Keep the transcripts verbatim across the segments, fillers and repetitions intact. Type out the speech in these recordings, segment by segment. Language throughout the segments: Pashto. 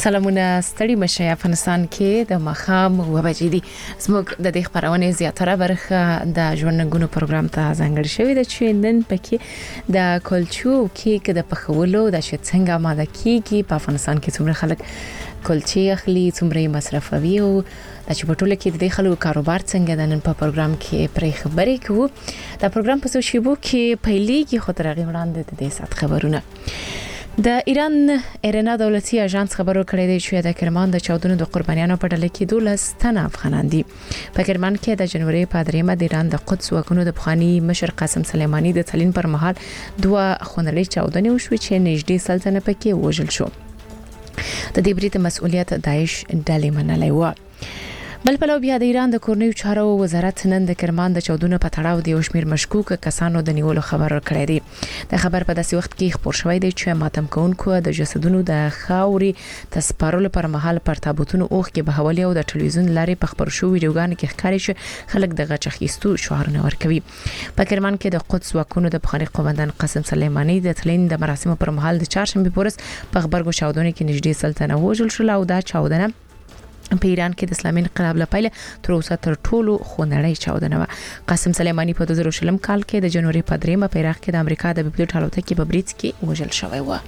سلامونه ستړي مشه افغانستان کې د مخام و بجې دي زموږ د دې خبرونه زیاتره برخه د ژوندګونو پروګرام ته ځانګړی شوی د چې نن پکې د کلچو کیک د پخولو د شڅنګ آماده کیږي په افغانستان کې څومره خلک کلچې اخلي څومره مصرفوي او د چپټول کې د خلکو کاروبار څنګه د نن په پروګرام کې پرې خبرې کوو دا پروګرام په سوشيبو کې پیلېږي خو تر هغه وړاندې د دې سات خبرونه د ایران ایرنا دولتي اژانس خبرو کړی دی چې د کرمان د چاودنو د قربانیانو په ډله کې دولس تنه افغانان دي په کرمان کې د جنوري په دریمه د ایران د قدس وګونو د بخاني مشر قاسم سلیمانی د تلین پر مهال دوه خونړۍ چاودنې وشوې چې نږدې سلطنه پکې وژل شو د دې بریټ مسؤلیت داعش ډلې منلې و بل په لو بیا د ایران د کورنیو چارو وزارت نن د کرمان د چاودنو په تړاو د یو شمېر مشکوک کسانو د نیولو خبر ورکړی دی د خبر په داسې وخت کې خبر شوی دی چې ماتم کوونکو د جسدونو د خاوري تسپارلو پر مهال پر تابوتونو اوخ کې بهولي او د ټلویزیون لارې په خبر شو ویډیوګان کې ښکاري چې خلک د غچخیستو شعارونه ورکوي په کرمان کې د قدس واکونو د بخاري قومندان قاسم سلیمانی د تلین د مراسمو پر مهال د چهارشنبه پورس په خبرګو چاودنو کې نږدې سلطنه وژل شو او دا چاودنه په ایران کې د اسلامي انقلاب لپاره تر اوسه تر ټولو خونړۍ چاودنه و قاسم سلیمانی په دوه زره شلم کال کې د جنوري په دریمه په عراق کې د امریکا د بپلټ الوتکې په بریټ کې وژل شوی و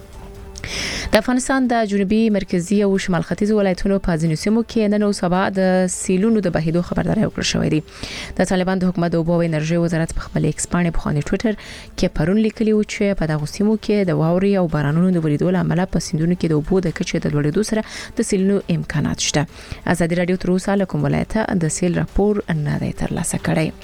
د افغانستان د جنوبي مرکزی او شمال ختیځ ولایتونو په ځینو سیمو کې نن او سبا د سیلونو د بهیدو خبرداري ورکړل شوې دي د طالبان د حکومت او انرژي وزارت په خپل ایکس باندې په خاني ټوئیټر کې پرون لیکلی و چې په دغه سیمو کې د واوري او بارانونو د وریدو لامل په سیندونو کې د اوبو د کچې د لوړېدو سره د سیلونو امکانات شته ازادي رادیو تر اوسه له کوم ولایت د سیل راپور نه دی ترلاسه کړی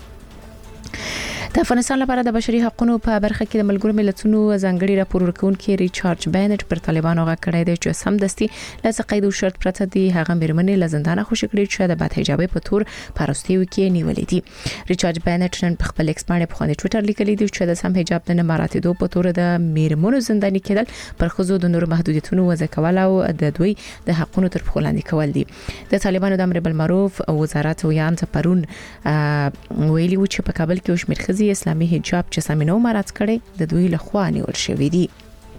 د افغانستان لپاره د بشري حقوقو په برخه کې د ملګرو ملتونو ځانګړي راپور ورکونکي ریچارډ بینټ پر طالبانو غږ کړی دی چې سمدستي لږ قید او شرط پرته دي هغه مرمنې لزندانه خوشی کړی چې د بد حجابي په تور پاروستیو کې نیولې دي ریچارډ بینټ نن په خپل ایکس باندې په خاني ټوئیټر لیکلی دی چې د سم حجاب نه مراتبو په تور د مرمنو زنداني کېدل پر خزو د نور محدودیتونو وضع کول او د دوی د حقوقو تر پخو لاندې کول دي د طالبانو د امر بالمعروف وزارت ویان ته پرون ویلي و چې په کابل کې وشمیر خزي اسلامي حجاب چې سمینو مراد کړي د دوی له خوا نیول شوی دی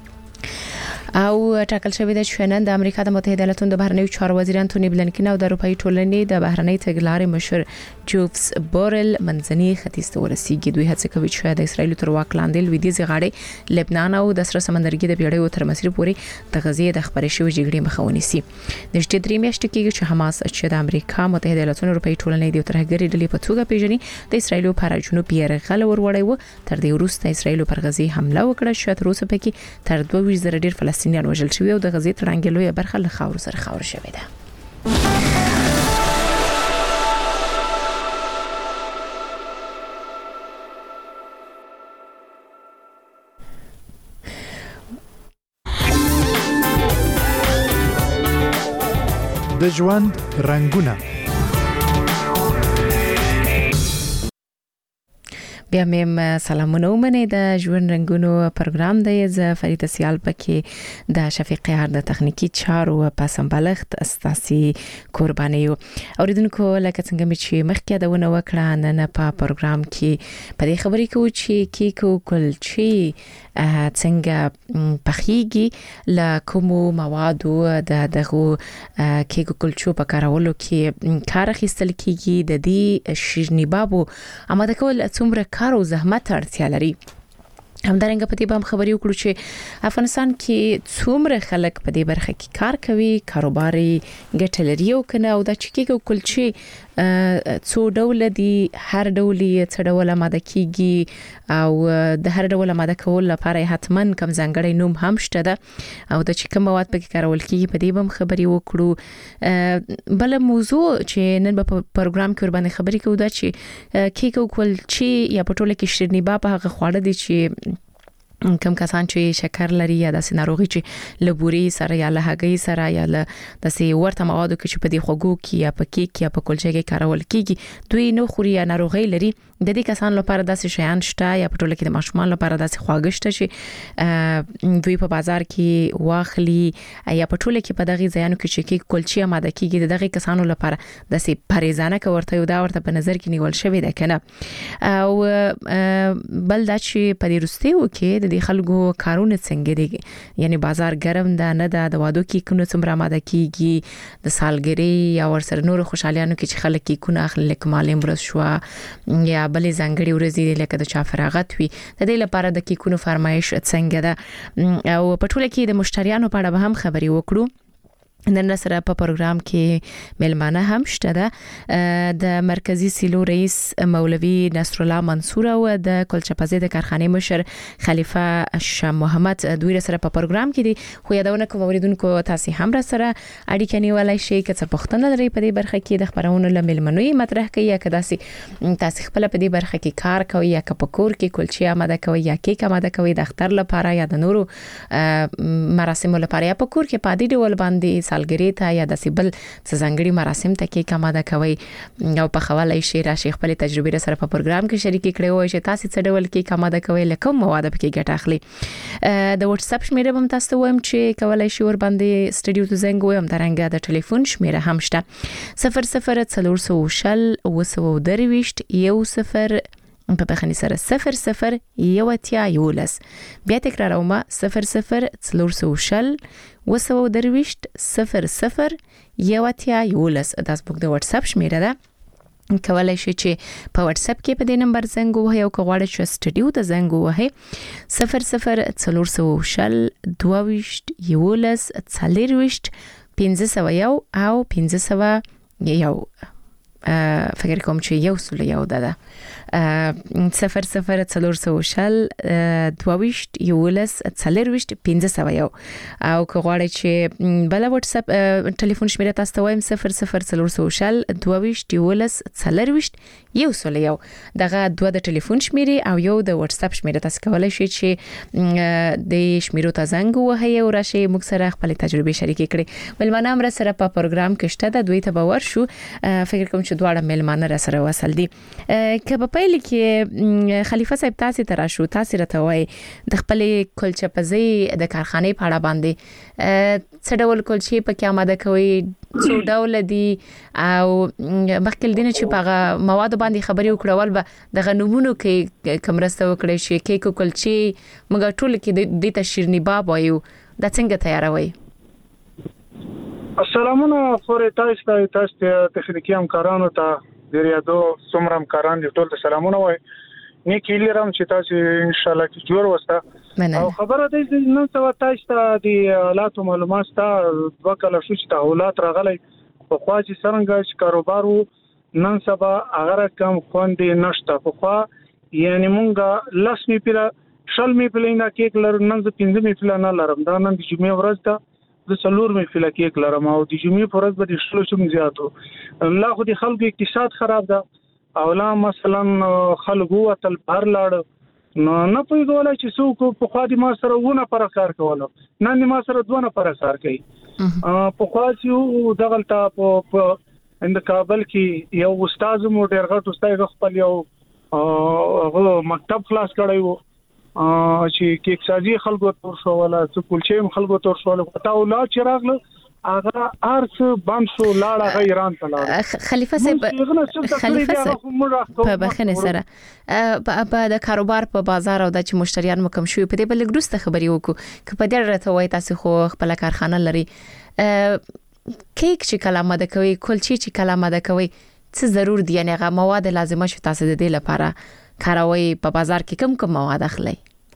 او ټاکل شوی دی چې نن د امریکا د متحده ایالاتو د بهرنیو چارو وزیر انټونی بلنکن او د اروپאי ټولنې د بهرنی تګلارې مشر جوفس بورل منځني ختیځ ته ورسیږي دوی هڅه کوي چې د اسرایل تر واک لاندې لویدیځ غاړې لبنان او د سره سمندرګي د بیړیو تر مسیر پورې د غزې د خبرې شوی جګړې مخه ونیسي د شته درې میاشتې کې چې حماس چې د امریکا متحده ایالاتو اروپאי ټولنې د ترهګری ډلې په توګه پیژني د اسرایل پر جنوب یرغل ور وړي و تر دې وروسته اسرایل پر غزې حمله وکړه چې تر اوسه پکې تر دوه ویشت زره ډیر فلسطینیان وژل شوی او د غزې ترانګلو یې برخه له خاور سره خاور شوی ده د ژوند رنگونه بیا مې سلامونه ومنه د ژوند رنگونو پروګرام دی ز فریده سیال پکې د شفیق هر د تخنیکی چارو په سمبالښت استاسي قرباني اوریدونکو لکه څنګه چې مخکې دا ونه وکړه نن په پروګرام کې په دې خبرې کې و چې کیکو کلچی څنګه پخېږي ل کومو موادو د دغه کیکو کلچو په کارولو کې کار اخیستل کیږي د دې شیرنی بابو آماده کول څومره کار او زحمت اړتیا لري همدارنګه په دې باندې خبرې وکړو چې افغانستان کې څومره خلک په دې برخه کې کار کوي کاروباري ګټلري او کنه او د چکیګو کلچي څو ډول دي هر ډول یې څه ډول آماده کیږي او د هر ډول آماده کول لپاره حتمن کم ځانګړی نوم هم شته ده او د چکه مواد پکې کارول کیږي په دې باندې خبرې وکړو بل موضوع چې نن په پروګرام کې ور باندې خبرې کوو دا چې کیکو کلچي یا پټوله کې شیرنی با په هغه خواړه دي چې کم کسان چې شکر لري یا د سيناروغي چې لبوري سره یا له هګۍ سره یا له د سي ورته موادو کې چې په دې خوګو کې یا په کیک یا په کلچه کې کارول کیږي دوی نو خوري یا ناروغي لري د دې کسان لپاره داسې شیان شته یا په ټوله کې د ماشومان لپاره داسې خواږه شته چې دوی په بازار کې واخلي یا په ټوله کې په دغه ځایانو کې چې کیک کلچه آماده کیږي دغه کسانو لپاره داسې پریزانه کوي دا ورته په نظر کې نیول شوی ده کنه او بل دا چې په دې روستیو کې د خلکو کارونه څنګه دي یعنی بازار ګرم ده نه ده د وادو کې کونه څومره آماده کیږي د سالګری یا ورسره نور خوشالیانو کې چې خلک کې کونه اخلي لکه مالیم برس شو یا بلې ځانګړي ورځې لکه د چا فراغت وي د دې لپاره د کې کونه فرمایش څنګه ده او په ټوله کې د مشتریانو په اړه به هم خبري وکړو. نن سره په پروګرام کې ملمانه هم شته ده د مرکزی سیلو رئیس مولوی نصر الله منصور او د کلچپزې د کارخانې مشر خلیفه شاه محمد دوی سره په پروګرام کې دي خو یادونه کوم اوریدونکو تاسو هم را سره اړیکه نیولای شئ که څه پوښتنه لرئ په دې برخه کې د خبرونو لملمنوي مطرح کوي یا که تاسو تاسو خپل په دې برخه کې کار کوي یا که په کور کې کلچې آماده کوي یا کیک آماده کوي د اختر لپاره یا د نورو مراسمو لپاره یا په کور کې پادې ډول باندې سالګری ته یا د سیبل ځانګړي مراسم ته کې کماده کوي او په حواله شي راشي خپل تجربه سره په پروګرام کې شریک کړي وای چې تاسو څه ډول کې کماده کوي لکه مواد په کې ګټه اخلي. د واتس اپ شمیره هم تاسو وایم چې کولای شي ور باندې سټډیو ته زنګ وایم ترنګ د ټلیفون شمیره هم شته صفر صفر څلور شل وسو درويشت یو صفر په بخنی سره صفر صفر یو اتیا یولس بیا تکراروم صفر صفر څلور شل وسو درويشت صفر صفر یو اتیا یولس دا زموږ د واتس اپ شمیره ده کولای شي چې په واتس اپ کې په دې نمبر زنګ وهي او کغواړئ چې سټډیو ته زنګ وهي صفر صفر څلور شل دوه یولس څلورويشت پنځه سوه یو او پنځه سوه یو فکر کوم چې یو سل یو ده صفر صفر څلور شل دوه یولس څلورويشت پنځه سوه یو او که غواړئ چې بل واتس اپ ټلیفون شمیره تاسو ته وایم صفر صفر څلور شل دوه یولس څلورويشت یو سل یو دغه دوه د ټلیفون شمیره او یو د واتس اپ شمیره تاسو کولای شئ چې د شمیرو ته زنګ وهئ او راشي موږ سره خپل تجربه شریک کړئ. ملمانه هم سره په پروګرام کې شته د دوی ته باور شو فکر کوم چې دواړه ملمانه را سره وصل دي. که په پیل کې خلیفہ صاحب تاسو ته راشو تاسو راته وای د خپل کلچپزې د کارخانې په اړه باندې څه ډول کلچې په کې آماده کوي څو ډول دي او مخکې دینه چې په مواد باندې خبري وکړول به د غنومونو کې کمرسته وکړي شي کیک کلچې موږ ټول کې د تشیرنی باب وایو د څنګه تیاروي. السلامونه خوري تاسو ته تاسو تخنیکی همکارانو ته د ریاضو څومره همکاران دي ټول ته سلامونه وای نیک هیلرم چې تاسو ان شاء الله کې جوړ وسته او خبره ده چې نن څو تاسو ته د حالات معلومات ته وکړل شو چې تحولات راغلي په خوا چې څنګه چې کاروبار نن سبا هغه کم خوندې نشته په خوا یعنی مونږه لسمې پیله شلمې پیله نه کېک لر نن ز پنځمې پیله نه لرم دا نن د جمعې ورځ ته د سلور می فل کېک لرم او د جمعې پر ورځ به د شلو شم زیاتو الله خو د خلکو اقتصاد خراب ده او لا مثلا خلکو وتل بهر لاړ نو نه پوهیږي چې څوک په خوا دي ما سره ونه پر کار کوله نن ما سره دوه پر کار کوي په خوا چې دغلطه په اند کابل کې یو استاد مو ډیر غټ استاد خپل یو مکتب خلاص کړی وو چې کیک سازي خلکو تور شو ولا څه کلچې خلکو تور شو ولا تا ولا چې راغله هغه ارس بم شو لاړه ایران ته لاړه. خلیفہ صاحب خلیفہ صاحب په بخنه سره په د کاروبار په بازار او د چې مشتریان مو کم شوی په دې بل ګروسته خبري وکړو که په دې راته وای تاسو خو خپل کارخانه لري کیک چې کلمه د کوي کلچې چې کلمه د کوي څه ضرور دي یعنی هغه مواد لازمه شو تاسو د دې لپاره کاروي په بازار کې کم کم مواد اخلي.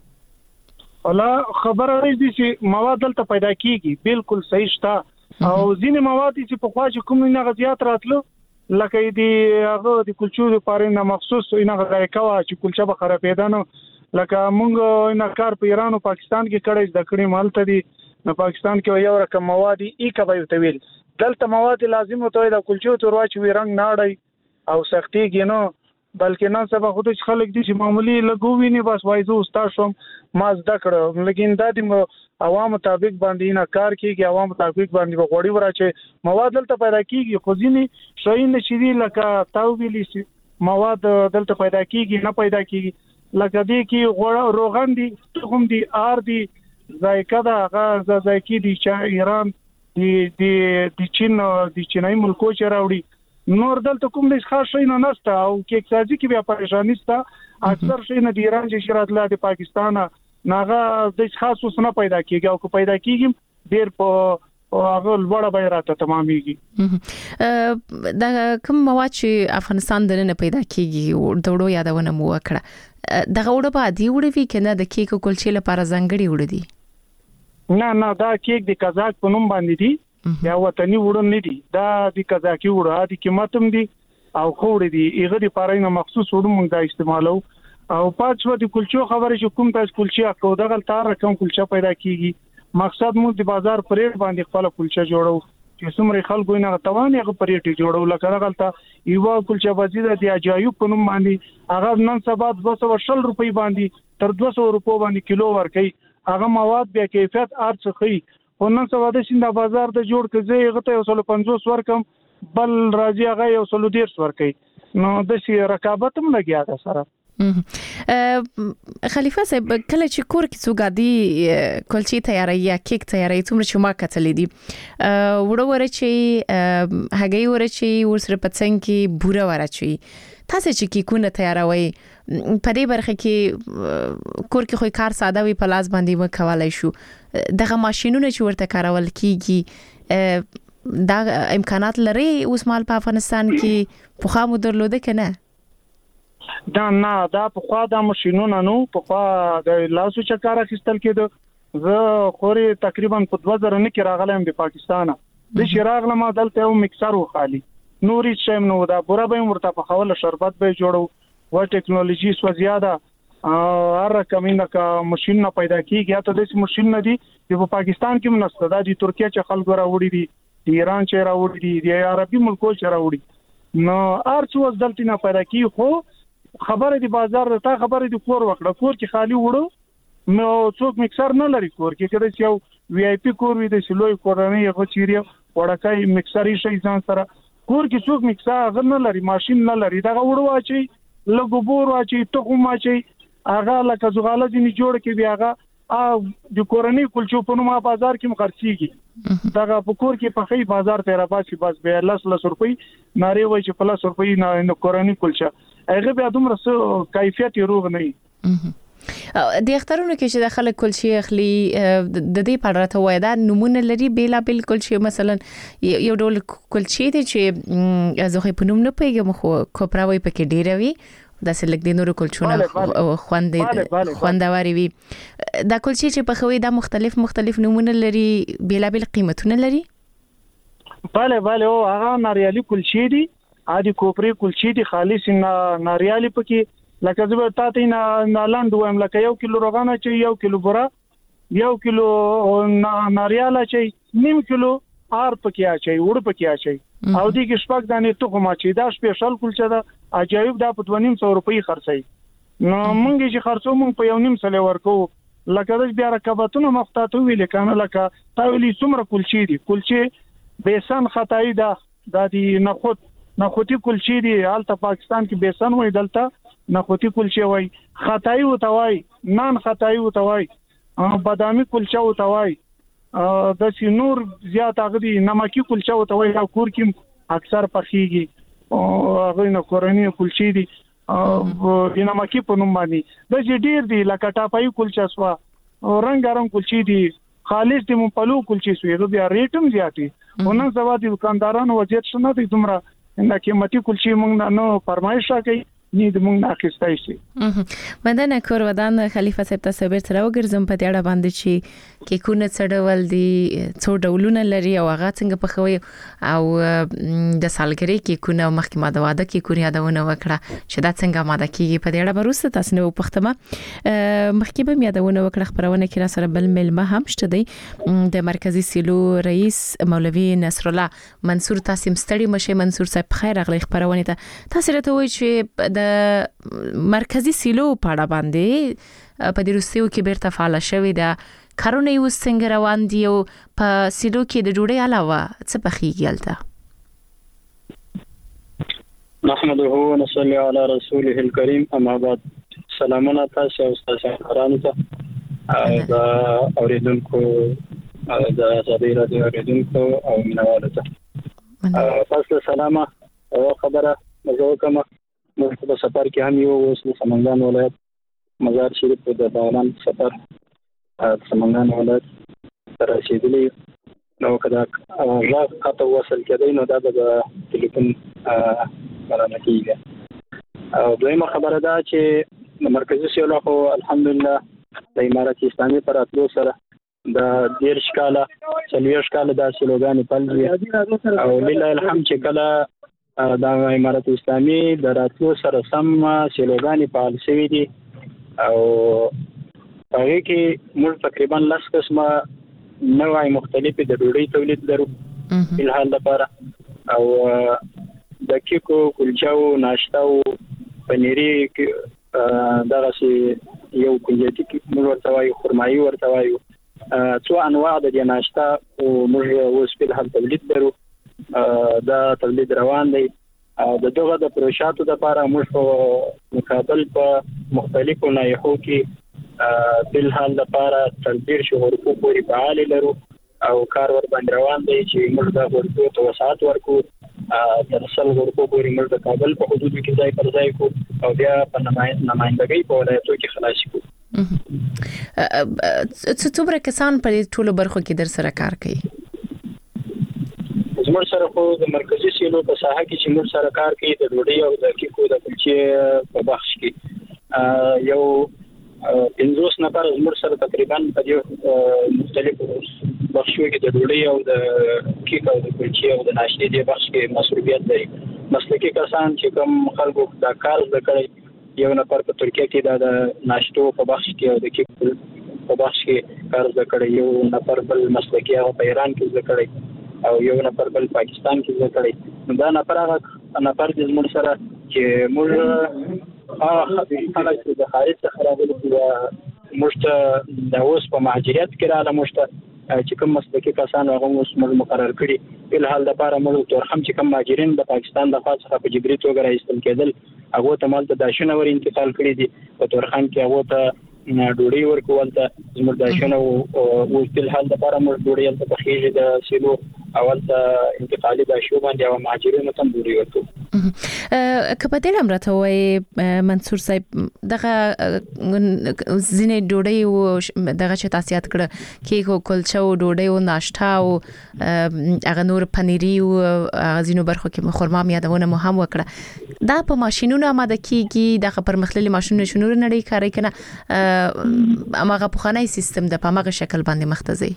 ولا خبره دې چې مواد دلته پیدا کیږي بالکل صحیح شته او ځینې مواد چې په خوا چې کوم نه غزيات راتلو لکه دې هغه د کلچو لپاره نه مخصوص نه غځای کوا چې کلچه به خرابېده نو لکه مونږ نه کار په ایران او پاکستان کې کړی د کړي مال ته دي نو پاکستان کې یو رقم مواد ای کبه ویل دلته مواد لازم وته د کلچو تور واچ وی رنگ نه اړای او سختي کې نو بلکې نن سبا خو د خلک دي چې معمولی لګوي نه بس وایزو استاد شوم ما زده کړم لیکن دا د عوام مطابق باندې نه کار کیږي عوام مطابق باندې وګړي ورچه مواد دلته پیدا کیږي خو ځینې شاین چې لکه تاو ویلی مواد دلته پیدا کیږي نه پیدا کیږي لکه دې کې غوړ روغن دي تخم دي آر دي ذایقه دا غا ذایقې دي چې ایران دي د چین د چینای ملکو چې راوړي نور دلته کوم د ښه شي نه نسته او کې اقتصادي کې بیا پریشانی سته اکثر شي نه د ایران چې شرات لا د پاکستان ناغه د خاص وسنه پیدا کیږي او کو پیدا کیږي ډیر په هغه لوړه به راته تمامېږي. دا کوم مواد چې افغانستان دنه پیدا کیږي د وړو یادونه مو وکړه دغه وړو به دی وړي وی کنه د کیک کلچې لپاره ځانګړي وړي دي؟ نه نه دا کیک د کازاک په نوم باندې دي یا وطني وړو نه دي دا د کازاکي وړو د قیمت هم دي او خوړې دي هغه د پاره نه مخصوص وړو موږ دا استعمالو او پاتې د کلچو خبره چې کوم تاسو کلچې اکو دغه تار رقم کلچه پیدا کیږي مقصد موږ د بازار پریټ باندې خپل کلچه جوړو چې څومره خلکو نه توان یې پریټ جوړو لکه راغلتا یو کلچه بازیده د اجایب په نوم باندې هغه نن سبا دوه سوه شل روپۍ باندې تر دوه سوه روپۍ باندې کیلو ورکي هغه مواد بیا کیفیت ارڅخي او نن سبا د سیند بازار د جوړ کړي هغه ته یو سل پنځوس ورکم بل راځي هغه یو سل ډیر ورکي نو د سی رقابت هم لګیا ده سره. خلیفه صاحب کله چې کور کې څوګادي کلچې تیاری یا کیک تیاری څومره چې ما کتلې دي وړو ورچی هغه ورچی ورسره پڅنګ کې بوره ورچی تاسو چې کیکونه تیاروي په دې برخه کې کور کې خو کار ساده وي په لاس باندې وکولای شو دغه ماشينونه چې ورته کارول کیږي دا امکانات لري اوس مال په افغانستان کې په خامو درلوده کنه؟ دا نه دا په خوا د ماشينونو نو په خوا د لاسو چکر اخیستل کېده زه خوري تقریبا په دوه زره نه کې راغلم د پاکستان د شراغ لمه دلته یو مکسر و خالي نوري شیم نو دا بوره به مرته په خوله شربت به جوړو و ټیکنالوژي سو زیاده هر کمینه کا ماشين نه پیدا کیږي ته د ماشين نه دي په پاکستان کې منسته دا د ترکیه چې خلک راوړي دي د ایران چې راوړي دي د عربي ملکو چې راوړي نو ارڅ وځ دلته نه پیدا کی خو خبره دی بازار ته خبره دی کور وکړه کور کې خالی وړو نو څوک مکسر نه لري کور کې کله چې یو وی آی پی کور وي د سلوي کورنۍ یو چیرې وړکای مکسر شي ځان سره کور کې څوک مکسر نه لري ماشين نه لري دا وړو واچي لګو بور واچي تخم واچي هغه لکه زغاله دي جوړ کې بیا هغه د کورنۍ کلچو په نوم بازار کې مخرڅيږي دا په کور کې په خې بازار ته را باسي بس به لاس لاس روپۍ ناری وای چې په لاس روپۍ نه کورنۍ کلچه هغه بیا دومره کیفیت روغ نه د اخترونو کې چې د خلک کلچې اخلي د دې په اړه ته وای دا نمونه لري بیل بیل کلچې مثلا یو ډول کلچې دي چې زه په نوم نه پیګم خو کوپراوي پکې ډیروي دا سلګ د نورو کلچونه خوند خوندوري وي دا کلچې چې په خوي دا مختلف مختلف نمونه لري بیل بیل قیمتونه لري bale bale او هغه ناریالي کلچې دي عادي کوپری کلچې دي خالص ناریالي پکې لکه زه ته ته نه لاند وایم لکه یو کیلو روغانه چې یو کیلو بوره یو کیلو ناریاله چې نیم کیلو ار پکې اچي وړ پکې اچي او دې کې شپږ دانې تخم اچي دا سپیشل کلچه ده عجایب دا په دوه نیم سو روپۍ خرڅي نو مونږ چې خرڅو مونږ په یو نیم سل ورکو لکه د بیا رقابتونو مختاتو ویل کنه لکه تا ویلي څومره کلچې دي کلچې بیسن خدای دا د دې نخود نخودي کلچې دي حالت پاکستان کې بیسن وای دلته نخودي کلچې وای خدای وتوای نان خدای وتوای بادامي کلچه وتوای د سینور زیات هغه دي نمکی کلچه وتوای او کور کې اکثر پخېږي هغه نه کورنۍ کلچې دي د نمکی په نوم باندې د ډیر دي لکه ټاپای کلچه سوا رنگ رنگ کلچې دي خالص د مپلو کلچې سوی د بیا ریټم زیاتی ونن سوا د دکاندارانو وجه شنه دي دومره انده قیمتي کلچې موږ نه فرمایش راکې نه د موږ اخیستای شي مندنه کور ودان خلیفه صاحب ته صبر تر وګرځم په دې اړه باندې چې کې کونه څډول دي څو ډولونه لري او هغه څنګه په خوي او د سالګری کې کونه مخکې ماده واده کې کوریا دونه وکړه چې دا څنګه ماده کېږي په دې اړه بروسته تاسو نو پختمه مخکې به یادونه وکړه خبرونه کې را سره بل ملمه هم شته دی د مرکزی سیلو رئیس مولوی نصر الله منصور تاسم ستړي مشه منصور صاحب خیر اغلی خبرونه ته تاسو راته وایي چې د مرکزی سیلو پاړه باندې په دې روسیو کې بیرته فعال شوی دا کارونه یو څنګه روان دي او په سیلو کې د جوړې علاوه څه بخیږي الته نحمده ونصلي على رسوله الكريم اما بعد سلامونه تاسو او تاسو خبرانو ته دا اوریدونکو دا ازادي راډیو اوریدونکو او منوالو ته تاسو سلامه او خبره مزه کوم موږ په سفر کې هم یو اوس د سمنګان ولایت مزار شریف د بغلان سفر سمنګان ولایت تر رسیدلی نو کدا راز خاطر وصل کېدای نو دا د ټلیفون مرانه کیږي او دویمه خبره ده چې مرکزی سیلو خو الحمدلله د امارت اسلامي پر اتلو سره د دیرش کاله څلوېښت کاله د سلوګانې پل او لله الحمد چې کله د امارت اسلامي د راتلو سره سم سلوګانې فعال شوي دي او هغه کې موږ تقریبا لس قسمه نوعي مختلفې د ډوډۍ تولید لرو په الحال لپاره او د کیکو کلچاو ناشتاو پنیری دغه سي یو کلیتي موږ ورته وایو خرمایي ورته وایو څو انواع د ناشتا او موږ اوس په الحال تولید لرو دا تولید روان دی د دغه د پروژاتو لپاره موږ په مقابل په مختلفو نایحو کې په الحال لپاره تر ډیر شهور پورې فعال لرو او کار ور باندې روان دی چې موږ د ورکو توسعات ورکو تر سل ورکو پورې موږ د کابل په حدود کې ځای پر ځای کو او بیا په نمائندګۍ په ولایتو کې خلاص کو. څه څومره کسان په ټولو برخو کې در سره کار کوي؟ زموږ سره خو د مرکزی سیلو په ساحه کې چې موږ سره کار کوي د ډوډۍ او د کیکو د کلچې په بخش کې یو پنځوس نفر زموږ سره تقریبا په دې مختلفو بخشو کې د ډوډۍ او د کیک او د کلچې او د ناشتې د بخش کې مسؤلیت لري. مسلکي کسان چې کوم خلکو دا کار زده کړي یو نفر په ترکیه کې د ناشتو په بخش کې او د کیک په بخش کې کار زده کړي، یو نفر بل مسلکي هغه په ایران کې زده کړي او یو نفر بل پاکستان کې زده کړي. دا نفر هغه نفر د زموږ سره چې موږ هغه خلک چې د خارج څخه راغلي دي موږ ته د اوس په مهاجرت کې رااله موږ ته چې کوم مسلکي کسان هغه اوس موږ مقرر کړي. په الحال لپاره موږ تورخم چې کوم مهاجرین د پاکستان د خوا څخه په جبري توګه راایستل کېدل هغه ته مال ته داشونه ور انتقال کړي دي. په تورخم کې هغه ته ډوډۍ ورکول ته زموږ داشونه او په الحال لپاره موږ ډوډۍ ته بخیږي د سیلو اول ته انتقالي داشو باندې او مهاجرینو ته ډوډۍ ورکو. کبه دې امرته وای منصور صاحب دغه زینې ډوډۍ او دغه چې تاسیات کړه کیک او کلچه او ډوډۍ او ناشتا او هغه نور پنیری او زینو برخو کې خرما یادونه مو هم وکړه. دا په ماشينونو آماده کیږي د پرمختللي ماشينونو شنور نړۍ کاری کنه اماغه په خانه سیستم د پامغه شکل باندې مختزي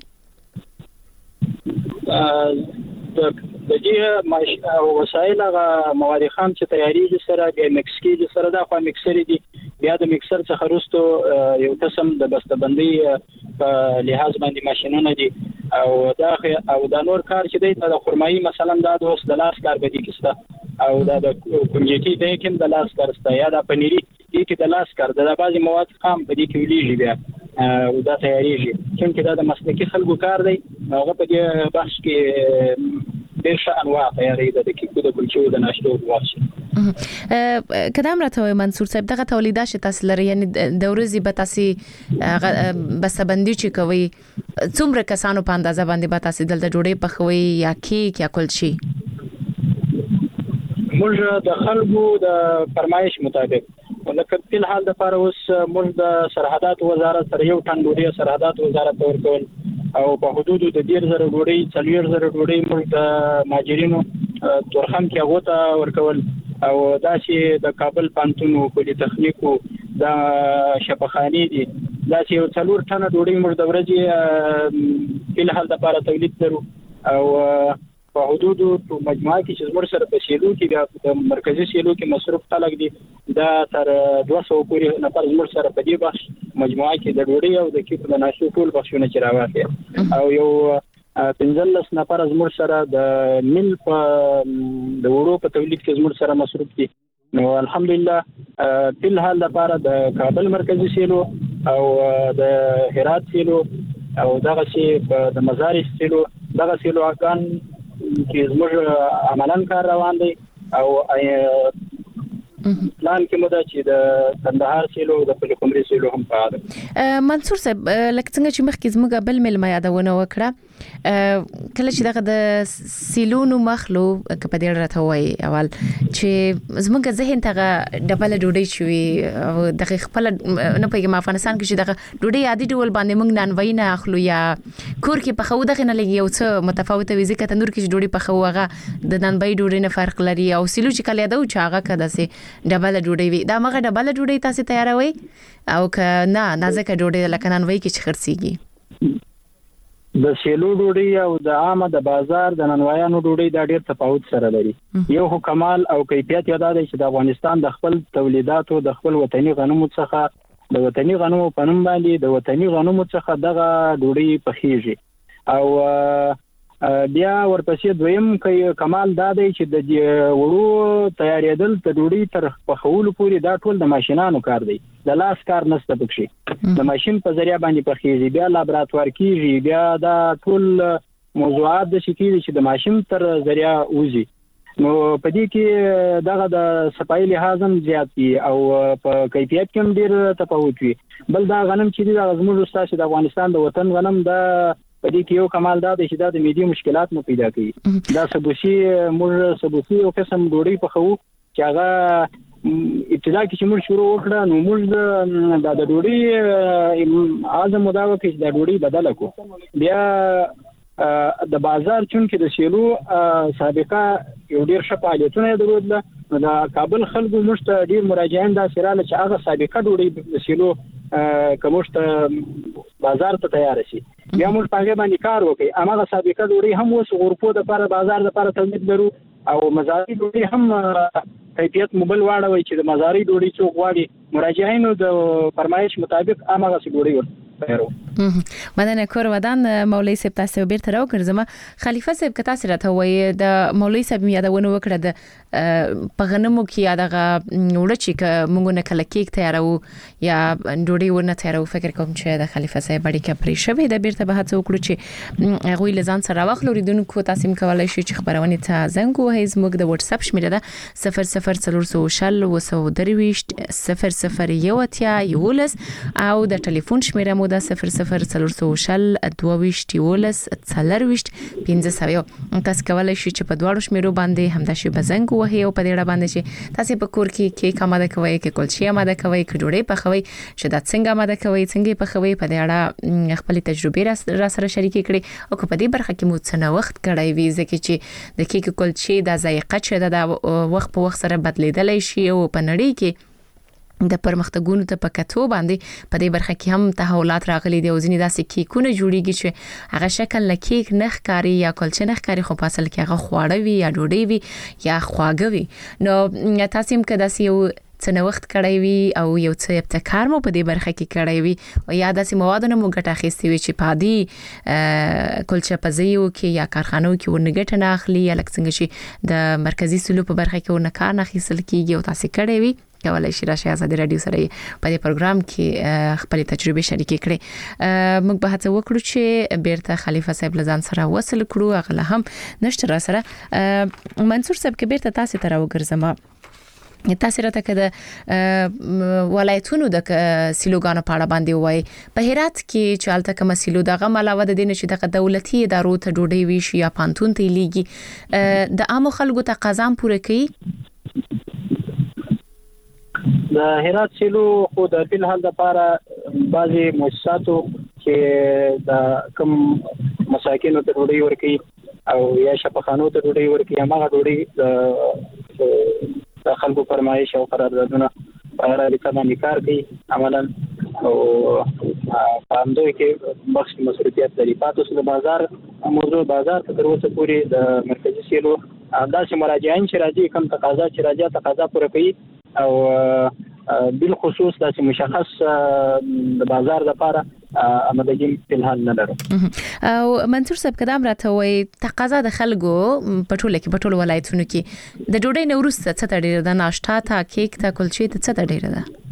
د دې ماشین او وسایل هغه مواد خام چې تیاری سره د مکس کې سره د خو مکسر دي بیا د مکسر څخه وروسته یو قسم د بسته‌بندي په لحاظ باندې ماشينونه دي او دا او دا نور کار چې دی د خرمایي مثلا دا د اوس د لاس کار به دي کیسه او دا د کنجټي د کوم د لاس کار ست یا د پنيري کې د لاس کار د بعضي مواد خام په دې کې ویلېږي بیا او دا تیاریږي چې دا د مسلکي خلکو کار دی هغه په دې بحث کې ډېر ښه انواع تیاری د کیکو د کلچو د ناشتو واښه. کدام راته منصور صاحب دغه تولیدات چې تاسو لري یعنی د ورځې به تاسو بسبندي چې کوي څومره کسانو په اندازه باندې به تاسو دلته ډوډۍ پخوي یا کیک یا کلچي؟ موږ د خلکو د فرمایش مطابق ولکه په الحال د لپاره اوس موږ د سرحدات وزارت سره یو ټن ډوډۍ سرحدات وزارت ورکول او په حدود د ډیر زره ډوډۍ څلور زره ډوډۍ موږ د ماجرینو تورخم کې هغه ته ورکول او دا چې د کابل پانتون او پولی تخنیکو د شفاخانی دي دا چې یو څلور ټن ډوډۍ موږ د ورځې په الحال د لپاره تولید درو او په حدود په مجموعه کې چې زموږ سره په سیلو کې د مرکزی سیلو کې مصرف خلک دي دا تر دوه سوه پورې نفر زموږ سره په دې بخش مجموعه کې د ډوډۍ او د کیک د ناشتو ټول بخشونه چې راوځي او یو پنځلس نفر زموږ سره د مل په د وړو په تولید کې زموږ سره مصروف دي. نو الحمدلله په الحال لپاره د کابل مرکزی سیلو او د هرات سیلو او دغه شی د مزار سیلو دغه سیلو اکان کې زموږ عملاً کار روان دی او پلان کې مو دا چې د کندهار سیلو د پل کومري سیلو هم فعال. منصور صاحب لکه څنګه چې مخکې زموږ بل مل ما یادونه وکړه کله چې دغه د سیلونو مخلو په دې راته وای اول چې زموږ ذهن ته ډبل ډوډۍ شوی او دغه خپل نه پیغام افغانستان کې چې دغه ډوډۍ عادي ډول باندې موږ نن وای نه اخلو یا کور کې په خو دغه نه لګي او څه متفاوته وي ځکه تندور کې ډوډۍ په خو هغه د نن بای ډوډۍ نه فرق لري او سیلو چې کله یادو چې هغه کده سي ډبل ډوډۍ وي دا مغه ډبل ډوډۍ تاسو تیاروي او که نه نازکه ډوډۍ لکه نن وای کې چې خرڅيږي د سیلو ډوډۍ او د عامه د بازار د ننوایانو ډوډۍ دا ډېر تفاوت سره لري. یو خو کمال او کیفیت یاد دی چې د افغانستان د خپل تولیداتو د خپل وطني غنمو څخه د وطني غنمو په نوم باندې د وطني غنمو څخه دغه ډوډۍ پخېږي او بیا ورپسې دویم کمال دا دی چې د وړو تیارېدل د ډوډۍ تر پخولو پورې دا ټول د ماشینانو کار دی د لاس کار نشته پکې د ماشين په ذریعہ باندې پخېږي بیا لابراتوار کېږي بیا دا ټول موضوعات د شکل چې د ماشين تر ذریعہ وځي نو په دې کې دغه د صفایي لحاظم زیات دي او په کیفیت کې هم ډېر تفاوت وي. بل دا غنم چې د زموږ استاد د افغانستان د وطن غنم دا په دې کې یو کمال دا دی چې دا د معدې مشکلات نه پیدا کوي. دا سبوسي موږ سبوسي او قسم ډوډۍ په خو چې هغه ابتدا کې چې موږ شروع وکړه نو موږ دا د ډوډۍ اعظم مداوه کې دا ډوډۍ بدل کو بیا د بازار چون کې د سیلو سابقه یو ډیر ښه فعالیتونه درلودل نو د کابل خلکو مشته ډیر مراجعین دا سراله چې هغه سابقه ډوډۍ د سیلو کومشته بازار ته تیار شي بیا موږ په باندې کار وکړي اماغه سابقه ډوډۍ هم اوس غرفو د لپاره بازار د لپاره تولید لرو او مزاري ډوډۍ هم کیفیت موبل واړوي چې د مزاري ډوډۍ څوک واړي مراجعینو د فرمایش مطابق اماغه ډوډۍ ورته مننه کور ودان مولوی صاحب تاسو بیرته راوګرځم خلیفہ صاحب کته سره ته وای د مولوی صاحب یادونه وکړه د پغنمو کې یادغه وړ چې موږ نه کله کیک تیارو یا ډوډۍ ورنه تیارو فکر کوم چې د خلیفہ صاحب اړیکه پرې شوې د بیرته به هڅه وکړو چې هغه لزان سره واخلو ریدونکو تاسو کولای شئ چې خبرونه ته زنګ وهي زموږ د واتس اپ شمیره ده صفر صفر څلور شل وسو درويشت صفر صفر یو اتیا یولس او د ټلیفون شمیره دا صفر صفر څلور شل دوه یولس څلرويشت پنځه سوه تاسو کولای شئ چې په دواړو شمیرو باندې همدا شی بزنګ وهي او په دې اړه باندې چې تاسو په کور کې کیک آماده کوئ کې کلچې آماده کوئ کې ډوډۍ پخوئ چې دا څنګه آماده کوئ څنګه پخوئ په دې اړه خپل تجربه را سره شریک کړئ او په دې برخه کې مو څه نو وخت کړی وي ځکه چې د کیک کلچې د ذایقه چې د وخت په وخت سره بدلیدلی شي او په نړۍ کې د پرمختګونو ته پکاتو باندې په دې برخه کې هم تحولات راغلي دي او ځینې داسې کیکونه جوړیږي چې هغه شکل لکیک نخ کاری یا کلچه نخ کاری خو په اصل کې هغه خواړه وي یا ډوډۍ وي یا خواږه وي نو تاسو هم کدا سي یو څنګه وخت کړی وي او یو څه ابتکار مو په دې برخه کې کړی وي او یا داسې موادونه مو ګټه اخیستي وي چې پادي کلچه پزیو کې یا کارخانو کې ورنګټ نه اخلي یا لکه څنګه چې د مرکزی سلو په برخه کې ورنکار نه اخیستل کیږي او تاسو کړی وي کولای شئ راشي آزادي رادیو سره په دې پروګرام کې خپل تجربه شریک کړئ موږ به هڅه وکړو چې بیرته خلیفہ صاحب لزان سره وصل کړو هغه هم نشته را سره منصور صاحب کې بیرته تاسو ته راوګرځم تاسو راته کده ولایتونو د سیلوګانو په اړه باندې وای په هرات کې چې الته کوم سیلو دغه علاوه د دین چې د دولتي ادارو ته ډوډۍ ویشي یا پانتون ته لیږي د عامو خلکو ته قزام پوره کوي د هرات سیلو خو د فلحال د لپاره بعضي مؤسساتو چې د کوم مساکینو ته ډوډۍ ورکوي او یا شفاخانو ته ډوډۍ ورکوي هغه ډوډۍ د خلکو فرمایش او قراردادونه په اړه لیکل باندې کار کوي عملاً او په همدوی کې بخش مسؤلیت لري پاتې د بازار موضوع بازار ته تر اوسه پورې د مرکزی سیلو داسې مراجعین چې راځي کوم تقاضا چې راځي تقاضا پوره کوي او بل خصوص داسې مشخص د بازار لپاره آمادګي په الحال نه لرو او منصور صاحب کدام راته وای تقاضا د خلکو په ټوله کې په ټوله ولایتونو کې د ډوډۍ نورسته څه ډیره د ناشتا ته کیک ته کلچې ته څه ډیره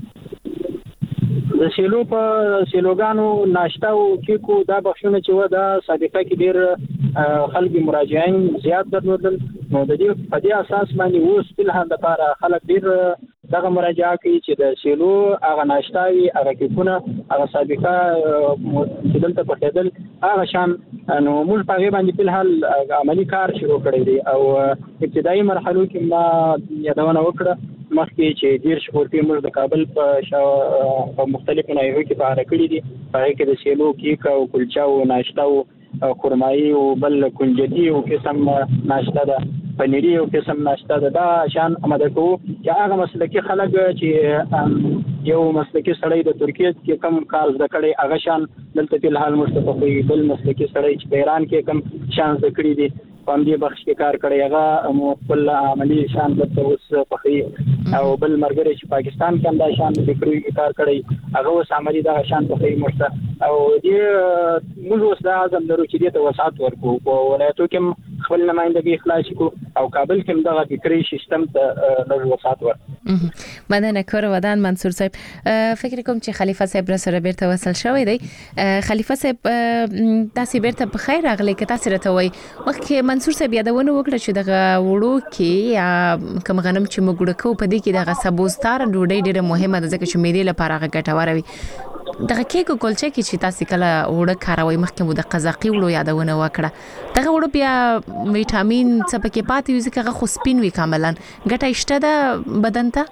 ده د سیلو په سیلوګانو ناشتا او کیکو دا بخښونه چې و دا سابقه کې ډیر خلک مراجعین زیات درلودل نو د دې په دې اساس باندې اوس په الحال لپاره خلک ډیر دغه مراجعه کوي چې د سیلو هغه ناشتاوي هغه کیفونه هغه سابقه چې دلته پخېدل هغه شان نو موږ په هغه باندې په الحال عملی کار شروع کړی دی او ابتدایي مرحلو کې ما یادونه وکړه مخکې چې ډیر شپورتي موږ د کابل په مختلفو ناحیو کې په اړه کړی دي په هغه کې د سیلو کیک او کلچا او ناشتا او خرمایي او بل کنجدي او قسم ناشتا ده پنیری او قسم ناشتا ده دا شان آماده کوو چې هغه مسلکي خلک چې یو مسلکي سړی د ترکیه کې کم کار زده کړی هغه شان دلته په الحال مستفقي بل مسلکي سړی چې په ایران کې کم شان زده کړی دي په دې بخش کې کار کړی هغه خپل عملی شان د اوس په او بل مرګري چې پاکستان کې هم دا شان د فکري کار کړی هغه اوس عملی دا شان په مرسته او دې موږ اوس دا اعظم درو چې دې ته وسات ورکو په ولایتو کې خپل نمائندګي اخلاص کو او کابل کې دغه فکري سیستم ته نور وسات ورکو. مننه کور ودان منصور صاحب. فکر کوم چې خلیفہ صاحب را سره بیرته وصل شوی دی. خلیفہ صاحب تاسو بیرته په خیر راغلی که تاسو راته وای مخکې منصور صاحب یادونه وکړه چې دغه وړو کې یا کوم غنم چې موږ ډکو په دې کې دغه سبوستار ډوډۍ ډیره مهمه ده ځکه چې معدې لپاره هغه ګټوره وي. دغه کیک او کلچه کې چې تاسو کله وړه کاروي مخکې مو د قزاقي وړو یادونه وکړه دغه وړو بیا وټامین څه پکې پاتې وي ځکه هغه خو سپین وي کاملا ګټه شته ده بدن ته.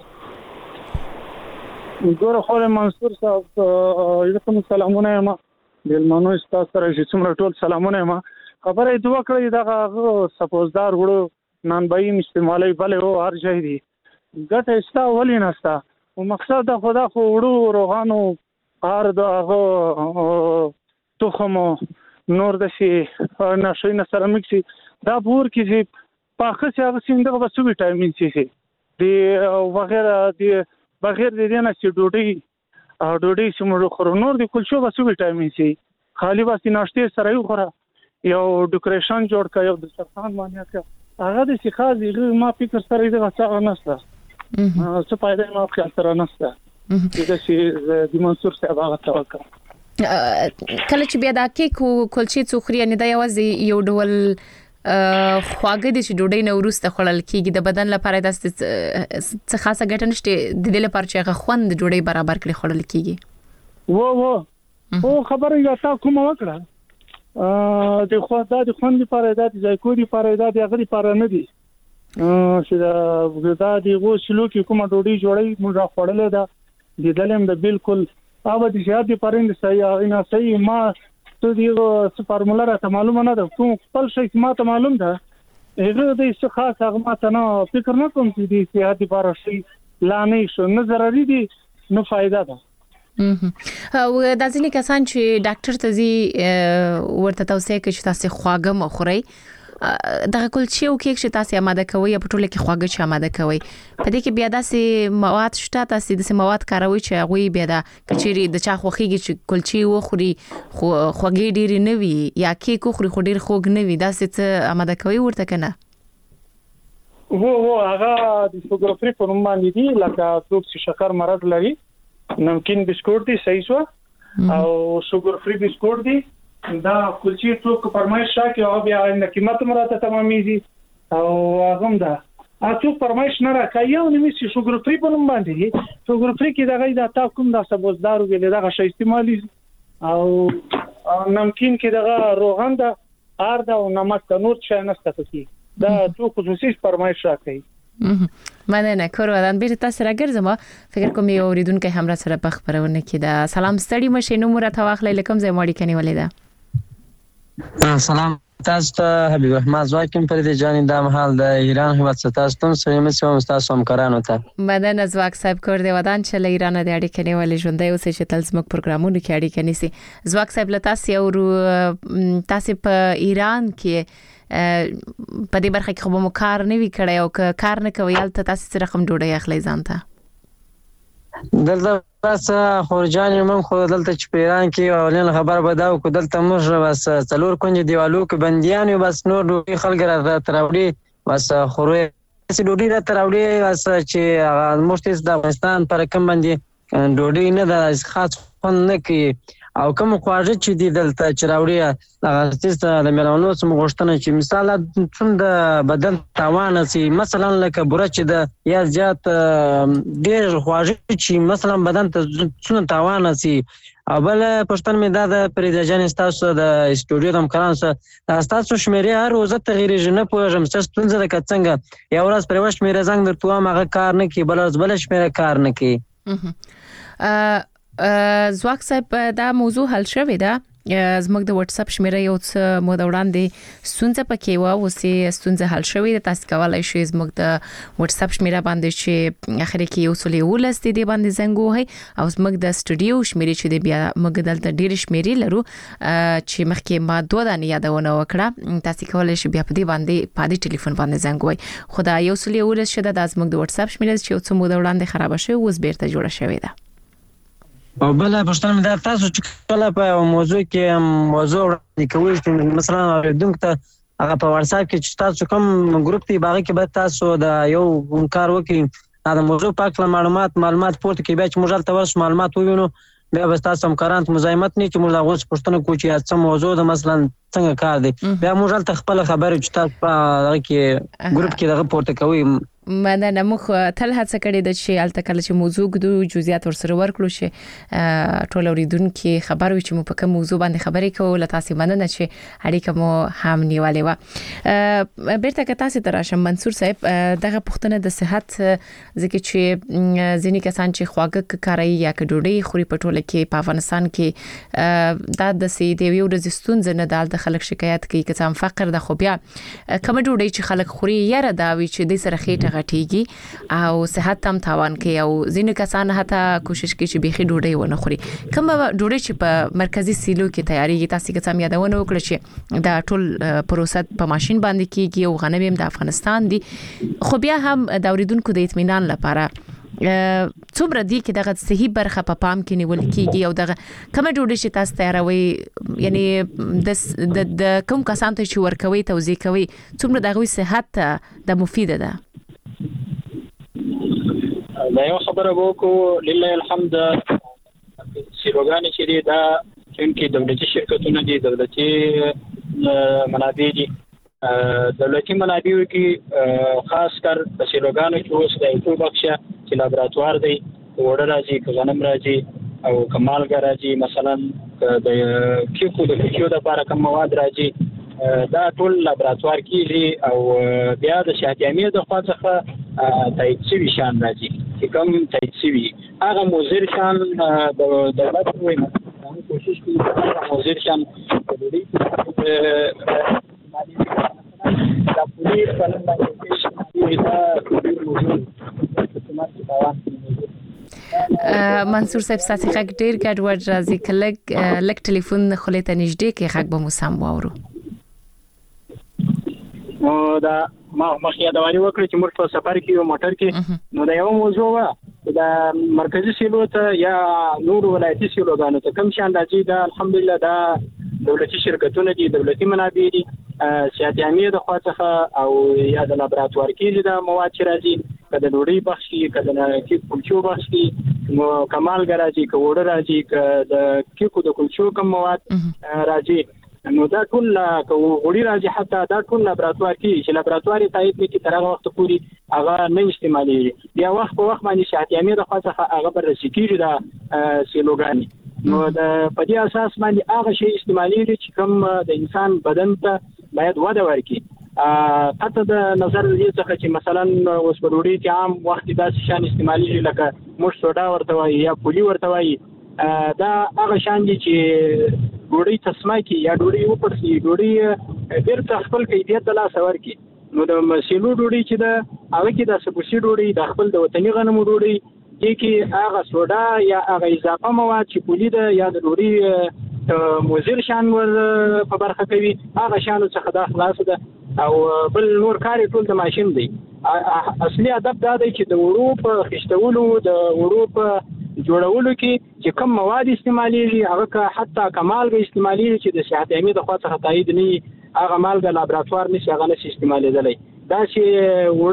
ګوره خو منصور صاحب یو کوم سلامونه ما د مانو استاد سره چې څومره ټول سلامونه ما خبره دوه کړی دغه سپوزدار وړو نن به استعمالي بل او هر ځای دي ګټه استا ولې نستا او مقصد دا خدا خو وړو روغانو هر دغه تخم نور د شي نشوي نه سره مکسي دا پور کې چې پاخه چې هغه څنګه به څه وټامین سي دي وغیرہ دي بغیر د دې نه چې ډوډۍ او ډوډۍ چې موږ خورو نور د کل شو به څه وټامین سي خالي واسي ناشته سره یو خوره یو ډیکوریشن جوړ کړ یو د سرطان باندې کړ هغه د سیخاز یې ما فکر سره دې غوښه نشته څه فائدہ ما خیال سره نشته دا چې د منصور صاحب هغه توکل کله چې بیا دا کیک او کلچې څوخري نه دا یوازې یو ډول خواږه دي چې ډوډۍ نه ورسته خړل کیږي د بدن لپاره د څه خاصه ګټه نشته د دې لپاره چې هغه خوند ډوډۍ برابر کړي خړل کیږي. وو وو او خبره یا تا کوم وکړه د خو دا د خوند لپاره د ځایکو لپاره د هغه لپاره نه دي چې دا دا د غو شلو کې کومه ډوډۍ جوړي موږ خړلې ده د دلم د بالکل اوبه د شهادت پرند صحیح نه صحیح ما ته دیغه څه فارمولا راته معلومه نه ده کوم خپل شي ما ته معلوم ده هغه د څه خاص هغه ما ته نه فکر نه کوم چې د شهادت لپاره شي لا نه شو نه ضروري دي نو فائدہ ده. او د ځینې کسان چې ډاکټر ته زی ورته توصیه کوي چې تاسو خواږه مخوري دغه کلچې او کیک چې تاسو آماده کوي په ټوله کې خواږه چې آماده کوي په دې کې بیا داسې مواد شته تاسو داسې مواد کاروي چې هغه بیا د کچيري د چا خوخيږي چې کلچې وخوري خو خوږې ډېری نه وي یا کیک خوري خو ډېر خوږ نه وي داسې څه آماده کوي ورته کنه. وو وو هغه د شوګر فری په نوم باندې دي لکه څوک چې شکر مرض لري نمکین بسکوټ دي صحیح شو او شوګر فری بسکوټ دي دا کلچې څوک فرمایش راکې او بیا د قیمت مراته تمامېږي او هغه دا څوک فرمایش نه راکایي او نمې چې شوګر فری په نوم باندې شوګر فری کې دغه دا تا کوم دا سبوزدار ویل دغه شی استعمالي او نمکین کې دغه روغن دا ار دا او نمک نور څه نه ستاسو دا څوک خصوصي فرمایش راکړي. مننه کور ودان بیرته تاسو راګرځم فکر کوم یو اوریدونکو هم را سره په خبرونه کې دا سلام ستړي مشه نو مرته واخلې لکم زې ماړي کني ولیدا. سلام تاسو ته حبیب احمد زواکم پر دې جانې د محل د ایران هیواد ستاسو تم سره مسوم تاسو هم کرانو ته مدن زواک صاحب کور دی ودان چې له ایران د اړیکې نیولې ژوندۍ اوسې چې تل زموږ پروګرامونو کې اړیکې نیسي زواک صاحب له تاسو او تاسو په ایران کې په دې برخه کې خو مو کار نه وی کړی او کار نه کوي البته تاسو سره کوم ډوډۍ اخلي ځانته دلته بس خورجان موږ خو دلته چې په ایران کې اولین خبر بداو کو دلته موږ بس څلور کونج دیوالو کې بنديان بس نور ډوډۍ خلک را تراوړي بس خوري چې ډوډۍ را تراوړي بس چې موږ د افغانستان پر کوم باندې ډوډۍ نه د خاص فن نه کې او کوم خواږه چې دي دلته چې راوړي هغه څه د میلمنو څخه غوښتنه چې مثال څومره بدن تاوان سي مثلا لکه بوره چې د یا زیات ډېر خواږه چې مثلا بدن ته څومره تاوان سي. او بل پښتون مې دا د پریده جان تاسو د استودیو د همکارانو سره تاسو شمیرې هر ورځ تغییر نه پوهېږم چې ستونزه ده که څنګه یو ورځ پرې شمیرې زنګ درته وایم هغه کار نه کوي بل ورځ بله شمیره کار نه کوي. زواک صاحب دا موضوع حل شوې ده زموږ د واتس اپ شمیره یو څه مو د وړاندې ستونزه پکې و اوسې ستونزه حل شوې ده تاسو کولای شئ زموږ د واتس اپ شمیره باندې چې اخر کې یو څلې ولست دی باندې زنګ وهي او زموږ د استودیو شمیره چې دی بیا موږ دلته ډېر شمیرې لرو چې مخکې ما دوه دانې یادونه وکړه تاسو کولای شئ بیا په دې باندې په دې ټلیفون باندې زنګ وهي خو دا یو څلې ولست شته د زموږ د واتس اپ شمیره چې یو څه مو د وړاندې خراب شوی اوس بیرته جوړه شوې ده. او بل پښتون مې دا تاسو چې کله په موضوع کې موضوع وړاندې کوئ چې مثلا اوریدونکو ته هغه په واتس اپ کې چې تاسو کوم ګروپ دی باغې کې به تاسو د یو کار وکړي دا موضوع پاک معلومات معلومات پورته کې بیا چې موږ تل ورس معلومات ووینو بیا به تاسو همکاران ته مزاحمت نه چې موږ هغه پښتنه کوو چې څه موضوع ده مثلا څنګه کار دی بیا موږ تل خپل خبره چې تاسو په هغه کې ګروپ کې دغه پورته کوي. مننه مخ تل هڅه کړې د چې الته کله چې موضوع غو جزئیات ورسره ورکړو چې ټول اوریدونکو خبر وي چې مو په کوم موضوع باندې خبرې کوو لته تاسو مننه چې اړیکه مو هم نیولې و. بیرته که تاسو تراشم منصور صاحب دغه پښتنه د صحت ځکه چې ځینې کسان چې خواږه کاروي یا کډوډي خوري په ټوله کې په افغانستان کې دا د سي دی ویو د ستونزې نه دال د خلک شکایت کوي که څم فقر د خو بیا کوم ډوډۍ چې خلک خوري یاره دا وی چې د سره خېټه غټيږي او صحت هم تاوان کوي او ځینې کسان حتی کوشش کوي چې بيخي ډوډۍ ونه خوري. کوم ډوډۍ چې په مرکزی سیلو کې تیاریږي تاسو که څم یادونه وکړئ چې دا ټول پروسه په ماشين باندې کیږي او غنم هم د افغانستان دي خو بیا هم د اوریدونکو د اطمینان لپاره څومره دي کې دغه صحیح برخه په پام کې نیول کیږي او دغه کوم ډوډۍ چې تاسو تیاروي یعنی د د کوم کسان ته چې ورکوي توزیع کوي څومره دغه صحت د مفیده ده. دا یو خبره وکړو لله الحمد سیروګان چې دی دا چې دولتي شرکتونه دي دولتي منابع دي دولتي منابع کې خاص کر په سیروګانو کې اوس د یو بخښه چې لابراتوار دی وړه راځي که غنم راځي او کمالګه راځي مثلا د کیکو د کیکو د لپاره کوم مواد راځي دا ټول لابراتوار کېږي او بیا د صحت عامه د خوا څخه تایید شوي شان راځي چې کوم تایید شوي هغه مضر شان د دولت وایي کوشش کوي مضر شان دا پولیس فلم باندې منصور صاحب ساتي غږ ډیر ګډوډ راځي کله لک ټلیفون خلې ته نږدې کې غږ به مو سم واورو. نو دا ما مخکې دا وایي وکړي چې موږ په سفر کې یو موټر کې نو دا یو موضوع و دا مرکزی سیلو ته یا نور ولایتي سیلوګانو ته کوم شان راځي دا الحمدلله دا دولتي شرکتونه دي دولتي منابع دي صحت عامه د خوا څخه او یا د لابراتوار کې د مواد چې راځي کله ډوډۍ بخشي کله کې کلچو بخشي نو کمال ګراځي کوړه راځي ک د کیکو د کلچو کوم مواد راځي نو دا ټول کوړی راځي حتی دا ټول لابراتوار کې چې لابراتواري تایید کې تر هغه وخت پورې هغه نه استعمالي بیا وخت په وخت باندې صحت عامه د خوا څخه هغه پر رسیدي دا سیلوګانی نو د په دې اساس باندې هغه شی استعمالي چې کوم د انسان بدن ته باید وده ورکړي قطع د نظر دې څخه چې مثلا اوس په ډوډۍ کې عام وخت داسې شان استعمالي لکه موږ سوډا ورته وایي یا پولي ورته وایي دا هغه شان دي چې ډوډۍ تسمه کې یا ډوډۍ وپړسي ډوډۍ بیرته خپل کیفیت د لاسه ورکړي نو د مسیلو ډوډۍ چې د هغه کې د سبوسي ډوډۍ د خپل د وطني غنمو ډوډۍ دې کې هغه سوډا یا هغه اضافه مواد چې پولي ده یا د ډوډۍ موزر شان ور په برخه کوي هغه شانو څخه دا خلاص ده او بل نور کار ټول د ماشين دی اصلي ادب دا دی چې د وړو په خښتولو د وړو په جوړولو کې چې کوم مواد استعماليږي هغه حتی کمالګه استعماليږي چې د صحت عامه د خوا څخه تایید نه هغه مالګه لابراتوار نشي هغه نشي استعمالېدلی دا چې وړو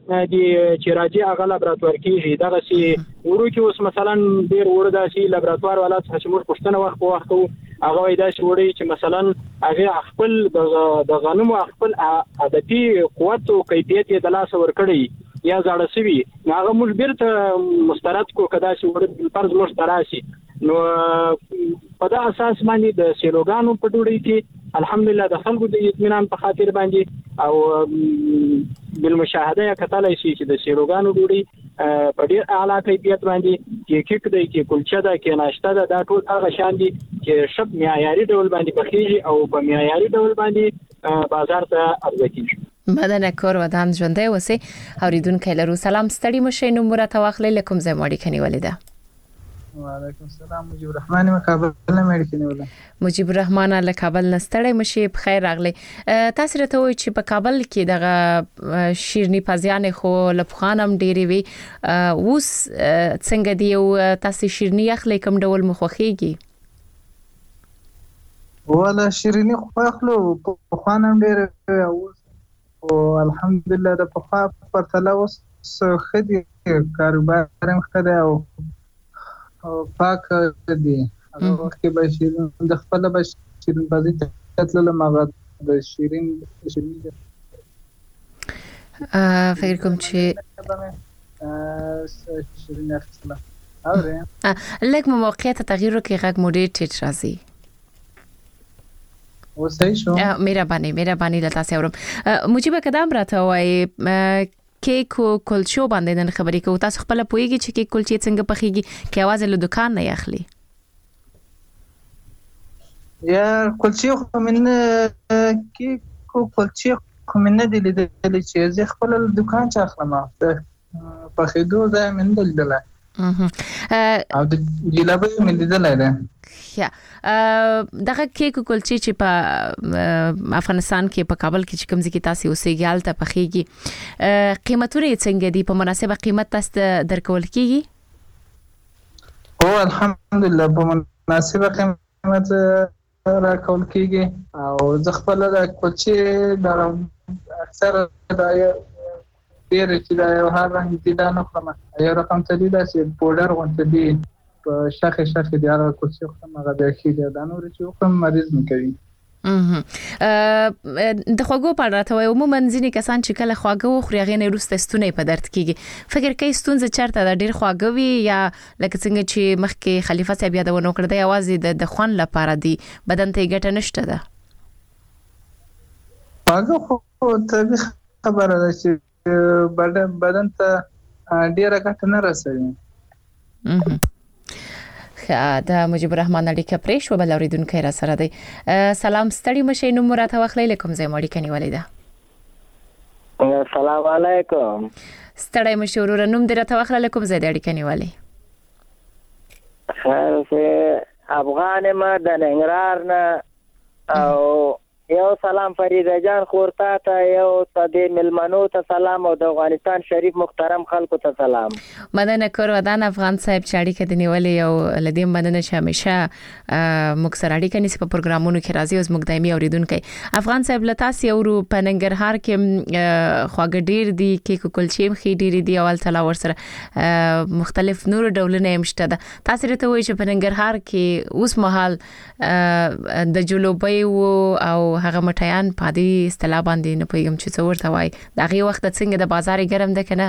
د چې راځي هغه لابراتوار کېږي دغه سي ورو کې اوس مثلا ډیر وړ داسي لابراتوار ولا چې موږ پښتنه وخت په وخت هغه وای دا چې وړي چې مثلا هغه خپل د غنمو خپل عادتي قوت او کیفیت د لاس ور کړی یا زړه سوي هغه موږ بیرته مسترد کو کدا چې وړ فرض موږ تراشي نو په دا اساس باندې د سیلوګانو په ډوډۍ کې الحمدلله د خلکو د اطمینان په خاطر باندې او بالمشاهده کتلای شي چې د سیلوګانو ډوډۍ په ډیر اعلی کیفیت باندې کې کیک دی کې کلچه ده کې ناشته ده دا ټول هغه شان دي چې شپ معیاري ډول باندې پخېږي او په معیاري ډول باندې بازار ته عرضه کیږي. بدن کور ودان ژوندۍ وسی اوریدونکو لرو سلام ستړي مشه نو مرته واخلې لکم زموږ کني ولیدا. وعلیکم السلام مجيب الرحمن مکابل نه مې کني ولا. مجيب الرحمن له کابل نستړی مشه په خیر راغلی. تاسو راته وای چې په کابل کې دغه شیرنی پازیان خو لپخانم ډېری وی اوس څنګه دی او تاسو شیرنی اخلي کوم ډول مخوخيږي؟ ولا شیرنی خو اخلو په خوانم ډېر او الحمدلله د په پر تلوس خدي کاروبار هم خدای او او پاک دي هغه وخت کې به شیرین د خپل به شیرین بازی ته تلل مغه د شیرین شیرین ا فکر کوم چې شیرین اخیستله اوره لکه موقعیت تغییر کې غږ مودې ټیټ راځي او صحیح شو مهرباني مهرباني لتا سره مجيبه قدم راته وای کیک او کلچو باندې نن خبرې کوو تاسو خپل پويږي چې کیک کلچې څنګه پخېږي کې आवाज له دکان نه اخلي یا کلچې خو من کیک او کلچې خو من دي لیدل چې زه خپل دکان څخه اخلم پخېدو ځای من دلدل او د جلابې من دلدل ده یا دغه کیک کلچې چې په افغانستان کې په کابل کې چې کوم ځای کې تاسو اوسېږئ الته پخېږي قیمتونه څنګه دي په مناسبه قیمت تاسو درکول کیږي او الحمدلله په مناسبه قیمت راکول کیږي او زه خپل د کلچې د اکثر د ډیر چې دا یو هر رنګ دي دا نه خرمه یو رقم ته دي دا چې پودر غونډه دي په شاخه شاخه دی هغه کلچې خو هغه د اخیری دا نور چې کوم مریض نه کوي ا د خوګو په اړه ته عموما ځینې کسان چې کله خواږه خوري هغه نه روسته ستونه په درد کیږي فکر کوي ستونزه چرته د ډیر خواږه وي یا لکه څنګه چې مخکې خلیفہ صاحب یادونه وکړه د आवाज د خوان لپاره دی بدن ته ګټه نشته ده خواږه خو ته خبره ده چې بدن بدن ته ډیره ګټه نه رسوي دا مجيب الرحمن اړیکه پرې شو بل اوریدونکو را سره دی سلام ستړي مشه نو مرته واخلې لکم زې مړی کني ولیدا السلام علیکم ستړي مشه ورور نوم دې راته واخلې لکم زې اړیکه کني ولی خیر سه افغان ما د ننګرهار نه او یو سلام فریده جان خورتا ته یو صدې ملمنو ته سلام او د افغانستان شریف محترم خلکو ته سلام مدنه کور ودان افغان صاحب چاړي کې د نیولې او لدې مدنه چې همیشه مکسر اړیکه نس په پروګرامونو کې راځي اوس مقدمي اوریدونکو افغان صاحب لتا سی او په ننګرهار کې خواږه ډیر دي کې کلچې مخې ډیر دي اول تلا ور سره مختلف نور ډولونه مشته ده تاسو ته وایي چې په ننګرهار کې اوس مهال د جلوبي او هغه مټیان پادي استلا باندې نه پېږم چې څو ورته وای دا غي وخت څنګه د بازار ګرم ده کنه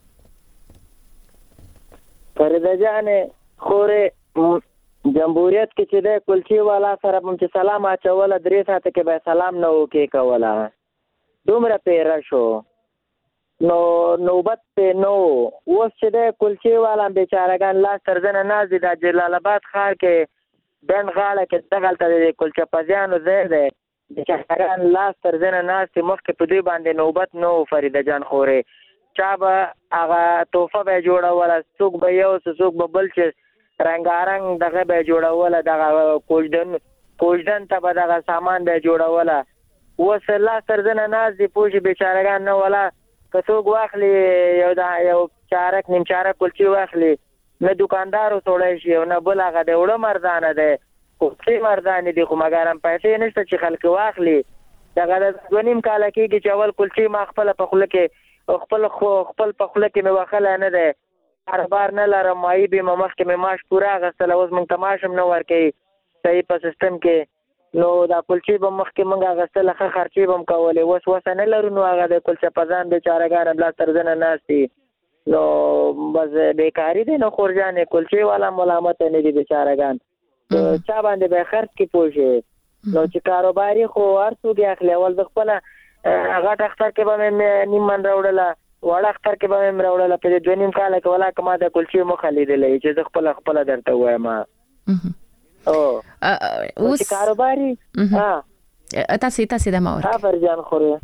فريده جان خوره جمهوریت کې چې د کلچې والا سره هم چې سلام اچول درې ساعت کې به سلام نه وکي کولا دومره پیرا شو نو نوبت په نو اوس چې د کلچې والا بیچارهګان لا ترځنه نازي د جلال آباد ښار کې دن غاړه کې دغلته د کلچې پزیانو ځای دی د چاګان لاس تر ځنه ناس مخکې په دوی باندې نوبت نو فریده جان خوره چا به هغه توفه به جوړوله څوک به یو څوک به بل چې رنګارنګ دغه به جوړوله دغه کوژدن کوژدن ته به دغه سامان به جوړوله اوس لاس تر ځنه ناس دي پوه شي بیچارهګان نه ولا که څوک واخلي یو دا یو چارک نیم چارک کلچې واخلي نه دکاندارو توړی شي او نه بل هغه د وړه مرزانه دی کوڅې مرزانې دي خو مګرم پیسې نشته چې خلک واخلي دغه د دوه نیم کاله کېږي چې اول کلچې ما خپله په خوله کې خپل خپل په خله کې مې وخله نه ده کاروبار نه لرم مای به مخ کې مې ماش پورا غسل اوس مونږ تماشم نه ورکي صحیح په سیستم کې نو دا کلچې به مخ کې مونږ غسل ښه خرچې بم کولې وس وس نه لرو نو هغه د کلچې پزان به چارهګان بلا ترزنه ناشتي نو بس بیکاری دي نو خورجانې کلچې والا ملامت نه دي بیچارهګان چا باندې به خرڅ کې پوښي نو چې کاروباري خو ارڅوږي اخلي اول د خپل هغه ډاکټر کې به مې نیمن راوړله وړ اختر کې به مې راوړله په دوه نیم کال کې ولا کما د کلچې مخ لیدلې چې د خپل خپل درته وایم او اوس کاروباري ها تاسو تاسو د ماور ها فرجان خوره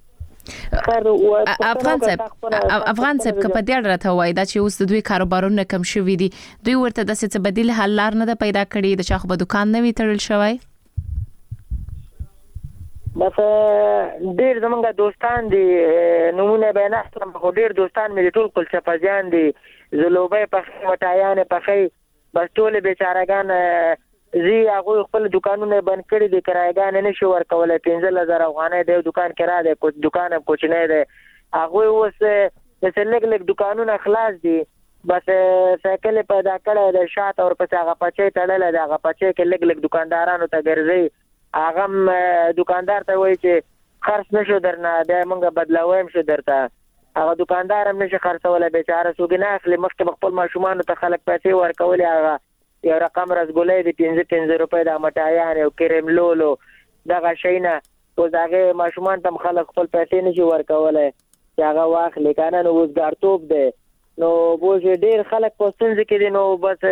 افغان صاحب افغان صاحب کله دې راته وای دا چې اوس د دوی کاروبارونه کم شوي دي دوی ورته د څه بدیل حل لار نه پیدا کړي د چاخ په دکان نه وی تړل شوی بس ډیر زمونږ دوستان دي نمونه به نه ستم خو ډیر دوستان مې ټول کول چپاجان دي زلوبې په مټایان په خي بس ټول بیچارهګان زی هغه خپل دکانونه بند کړي دي کرایګان نه شو ورکول پنځه هزار افغانۍ د دکان کرا ده کوم دکان هم کوچنی ده هغه اوس د سلګ لګ دکانونه خلاص دي بس سایکل پیدا کړه د شات او پس هغه پچې تړل ده هغه پچې کې لګ لګ دکاندارانو ته ګرځي هغه دکاندار ته وایي چې خرڅ نشو درنه د مونږه بدلاویم شو درته هغه دکاندار هم نشي خرڅوله بیچاره سوګ نه اخلي مخکې خپل ماشومان ته خلک پیسې ورکول هغه یو رقم رسګولې د پنځه پنځه روپۍ د مټایان او کریم لولو دغه شینه او دغه ماشومان ته خلک خپل پیسې نشي ورکوله چې هغه واخلي کنه نو وزګارتوب ده نو بوج ډیر خلک پوسټنځ کې دي نو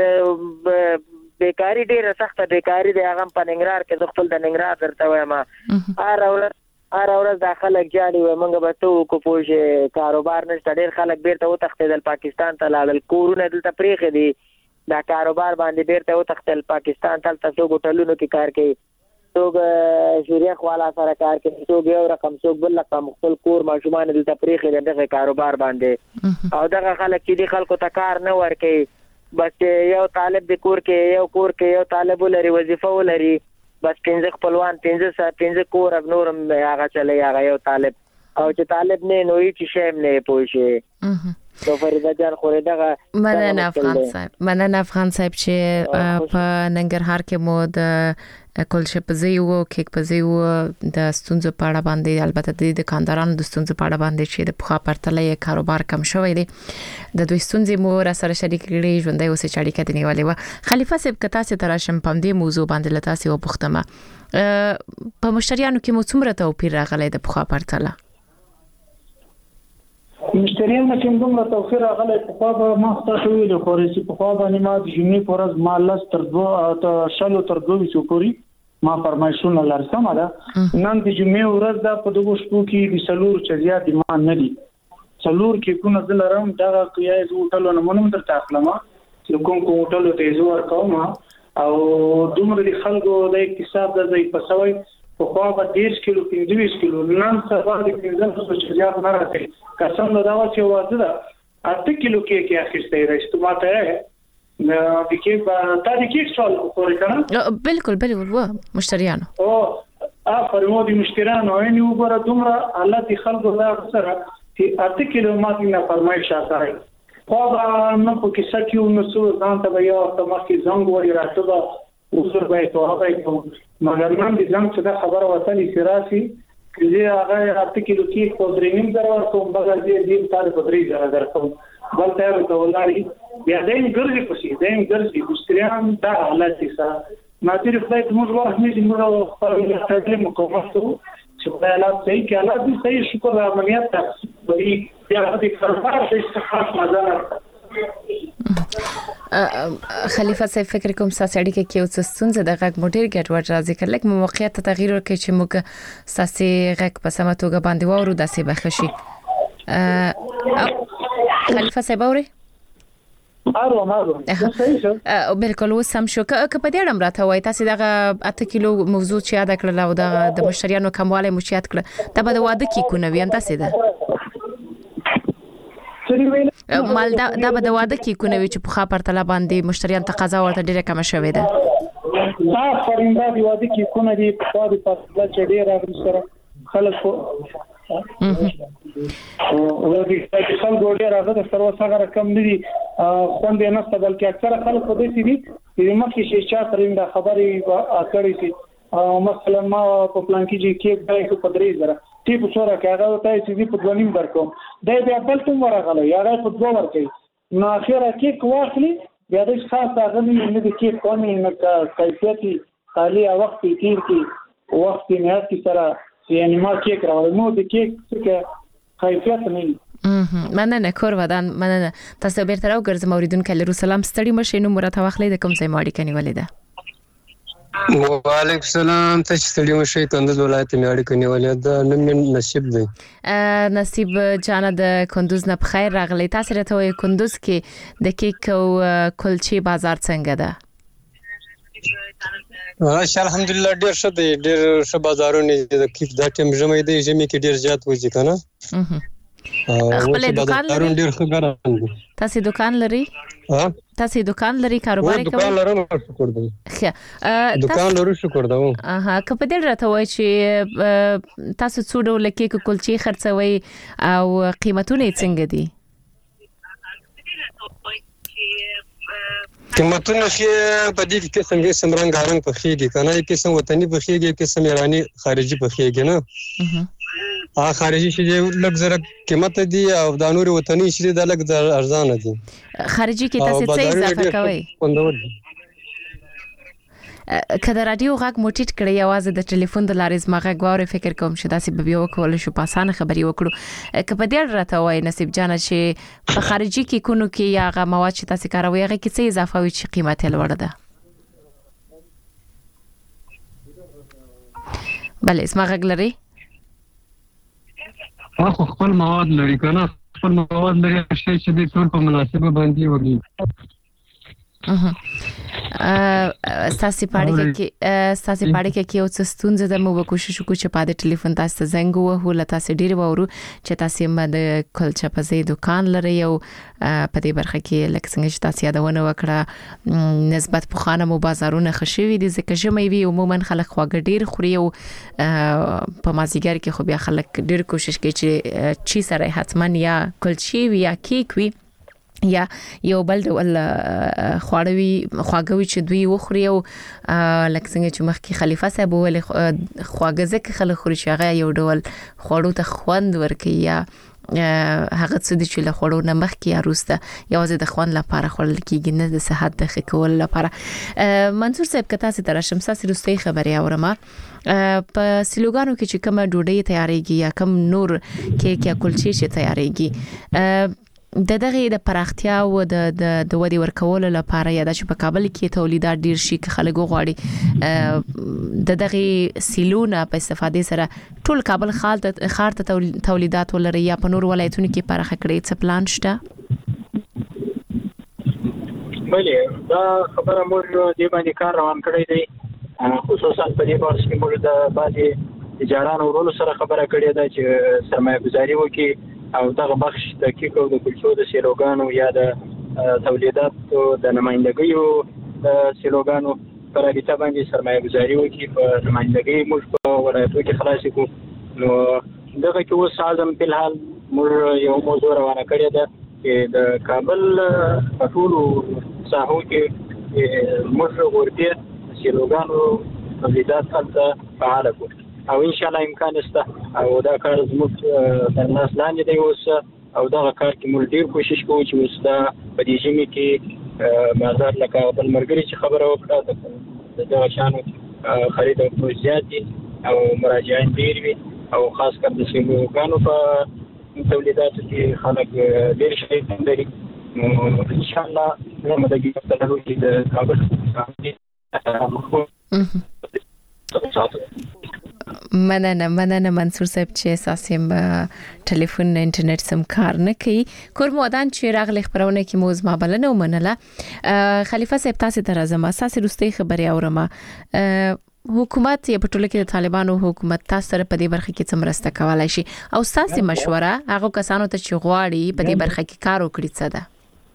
بس بیکاری ډیره سخته بیکاری دی هغه په ننګرهار کې د خپل د ننګرهار درته وایم هر ورځ هر ورځ د خلک جالي و موږ به تو کو پوجي کاروبار نشته ډیر خلک بیرته و تختیدل پاکستان ته لاړل کورونه دلته پریخي دي دا کاروبار باندې بیرته و تختیدل پاکستان ته تاسو ګټلونو کې کار کوي څوک شریخ والا سره کار کوي څوک یو رقم څوک بل رقم خپل کور ماشومان دلته پریخي دغه کاروبار باندې او دغه خلک چې دي خلکو ته کار نه ورکي بس یو طالب د کور کې یو کور کې یو طالب لري وظیفه ولري بس پنځه خپلوان پنځه سات پنځه کور نورم هغه چلے هغه یو طالب او چې طالب نه نو هیڅ شیم نه پوښي نو فریدا جان خوره دغه مننه افغان صاحب مننه افغان صاحب چې په ننګرهار کې مو د کلچې پزی وو کیک پزی وو د ستونزو په اړه باندې البته د دکاندارانو د ستونزو په اړه باندې چې د پخوا پرتلې کاروبار کم شوی دی د دوی ستونزې مو را سره شریک کړي ژوندۍ اوسې چاړي کې نیولې و خلیفہ صاحب کتا سي تراشم پم دې موضوع باندې لتا سي و پختمه په مشتریانو کې مو څومره توپیر راغلی د پخوا پرتله مشتریانو کې کومه توفیر راغلی په خوا به ما تاسو ویلو خو چې په خوا باندې ما د جمعې پورز ما لاس تر دوه او شلو تر دوه وسو پوری ما فرمایشونه لرسم ده نن د جمعې ورځ دا په دغه شپو کې د سلور چې زیات ایمان نه دي سلور کې کو نه دلرم دا کوي چې هوټل نه مونږ درته اخلم چې کوم کوم هوټل ته زور کوم او دومره د خلکو د اقتصاد د ځای په سوي په خوا به ډیر کیلو پنځه کیلو نن سبا د پنځه چې زیات نه راځي قسم دا و چې واځه دا اته کیلو کې کې اخیسته راځي ته ماته نه د کې با تا د کې سوال کوی کنه بالکل بالکل و مشتریانو او افر مو د مشتریانو ان یو ګره دومره الله دې خلکو لا سره چې اته کیلو ماته نه فرمایش راځي خو دا نو په کې سکیو نو څو ځان ته بیا ته مخکې زنګ وری راځي دا وسر به ته هغه مګر نن دې ځم چې دا خبره وصلي سراسي چې هغه اته کیلو کې په درېنیم درور کوم بغل دې دې تاسو په درې ځای درکوم بل ته ته ولاري بیا دې ګرځي پسې دې ګرځي مشتریان دا حالت څه ما تیر خدای ته موږ واه نه دې موږ خپل خدمت مکمل چې خدای الله صحیح کې الله دې صحیح شکر عملیات ته وړي بیا دې کاروبار دې خاص مزه خلیفہ صاحب فکر کوم ساسړی کې کیو څه ستونزه د غږ موټر ګټ ور راځي کله کوم موقعیت ته تغییر ورکړي چې موږ ساسي غږ په سمه توګه باندې وورو داسې بخشي خلیفہ صاحب اوري ارو مارو صحیح شو بالکل وسم شو که په دې اړه راته وای تاسو دغه اته کیلو موضوع چې یاد کړل او د مشتریانو کمواله مو یاد کړل دا به د واده کې کو نه وي انداسه ده مال دا دا به د واده کې کو نه وي چې په خا پرتله باندې مشتریان تقاضا ورته ډیره کم شوې ده دا فرنده دی واده کې کو نه دی په خا د پرتله چې ډیره سره خلک او د خلکو ډیر هغه د سر وسه رقم نه دي خوند نه ست بلکې اکثره خلک په دې دي چې مخکې شي چې ترين د خبرې اکړې شي مثلا ما په پلان کې چې کېک دای په درې زره تی په څوره کې هغه ته چې په دونیم درکوم دا بیا بل کوم ورغله یا هغه په دوه ورکې نو اخیرا کېک واخلي بیا د خاص هغه نه د کېک قومي نه کیفیتي خالي وخت تیر کی وخت نه کی سره یعنی ما کېک راوړم نو د کېک څخه کیفیت نه مننه کور ودان مننه تاسو بیرته راوګرځم اوریدونکو لرو سلام ستړي مشه نو مرته واخلې د کوم ځای ماړی کني ولیدا وعلیکم السلام ته ستړي مشه کندوز ولایت میاړی کني ولیدا نن نصیب دی نصیب جان د کندوز نه بخیر راغلی تاسو راته وای کندوز کې د کیک او کلچې بازار څنګه ده ماشاء الحمدلله ډیر ښه دی ډیر ښه بازارونه د کیف د ټیم جمعې دی جمعې کې ډیر زیات وځي کنه خپل دکان لري ډیر ښه ګران تاسو دکان لري ها تاسو دکان لري کاروبار کوي دکان لرم شکر دی ښه دکان لرو شکر دا اها کله دې راته وای چې تاسو څو ډول کیک کلچې خرڅوي او قیمتونه څنګه دي قیمتونه چې په دې کې قسم کې سمرنګ غارنګ په خېږي کنه یو قسم وطني په خېږي قسم ایرانی خارجي په خېږي نه ها خارجي چې لږ زره قیمت دي او د نور وطني چې د لږ ارزانه دي خارجي کې تاسو څه اضافه کوي کله رادیو غږ موټیټ کړی आवाज د ټلیفون د لارې زمغه غواړي فکر کوم چې داسې به بیا وکول شو په اسانه خبري وکړو کله دې راته وای نصیب جان چې په خارجي کې کونو کې یا غ مواد چې تاسو کاروي هغه کې څه اضافه وي چې قیمت یې لوړ ده بله اسمه غږ لري اخو خپل مواد لري کنه خپل مواد لري شي چې د ټول په مناسبه باندې وږي اها ستاسو پاړې کې ستاسو پاړې کې یو څه ستونزه ده مو کوشش وکړو چې په دې ټلیفون تاسو زنګ وهو لته تاسو ډیر وورو چې تاسو مد کلچا په زی دکان لري او په دې برخه کې لکه څنګه چې تاسو یادونه وکړه نسبت په خانه مو بازارونه خشوي دي ځکه چې مې وی عموما خلک خواږه ډیر خوري او په مازیګر کې خو بیا خلک ډیر کوشش کوي چې چی سره حتمان یا کلچی یا کیک وي یا یو بل ډول خواړوي خواږوي چې دوی وخوري او لکه څنګه چې مخکې خلیفہ صاحب ول خواږه ځکه خلک خوري چې هغه یو ډول خواړو ته خوند ورکي یا هغه څه د چې له خواړو نه مخکې یا وروسته یوازې د خوند لپاره خوړل کیږي نه د صحت د ښه کولو لپاره منصور صاحب کته سي تر شمسا سروستي خبري اورما په سلوګانو کې چې کومه ډوډۍ تیارېږي یا کوم نور کیک یا کلچې چې تیارېږي د دغه د پراختیا او د د ودی ورکول لپاره یا د په کابل کې تولیدات ډیر شي که خلک غواړي د دغه سیلونه په استفادې سره ټول کابل خار ته تولیدات ولري یا په نور ولایتونو کې پراخه کړي څه پلان شته بلې دا خبره موږ دې باندې کار روان کړی دی خصوصا په دې باره کې موږ د باندې تجارانو ورونو سره خبره کړې ده چې سرمایه گذاري وکړي او دغه بخش د کیکو د کلچو د سیلوګانو یا د تولیداتو د نمائندګیو د سیلوګانو پر اړیکه باندې سرمایه گذاري وکړي په نمائندګي موږ په ولایتو کې خلاص کړو نو دغه کې اوس اعظم په حال موږ یو موضوع روانه کړې ده چې د کابل په ټولو ساحو کې موږ ورته سیلوګانو تولیدات ته فعال کړو او ان شاء الله امکان شته او دا کار زموږ تر ناس لاندې دی اوس او دا کار کې موږ ډیر کوشش کوو چې اوس دا په دې ژمي کې بازار لکه بل مرګري چې خبره وکړه د دغه شانو خرید او فروش زیات دي او مراجعین ډیر وي او خاص کر د سیموګانو په تولیداتو کې خلک ډیر شي لري ان شاء الله موږ د ګټه لرو چې د کابل مننه مننه منصور صاحب چې اساسي ټلیفون نه انټرنیټ سم کار نه کوي کور مودان چې راغلی خبرونه کې موز ما بلنه ومنله خلیفہ صاحب تاسو ته راځم اساسي روستي خبري اورم حکومت یا په ټوله کې د طالبانو حکومت تاسو سره په دې برخه کې څه مرسته کولای شي او تاسو مشوره هغه کسانو ته چې غواړي په دې برخه کې کار وکړي څه ده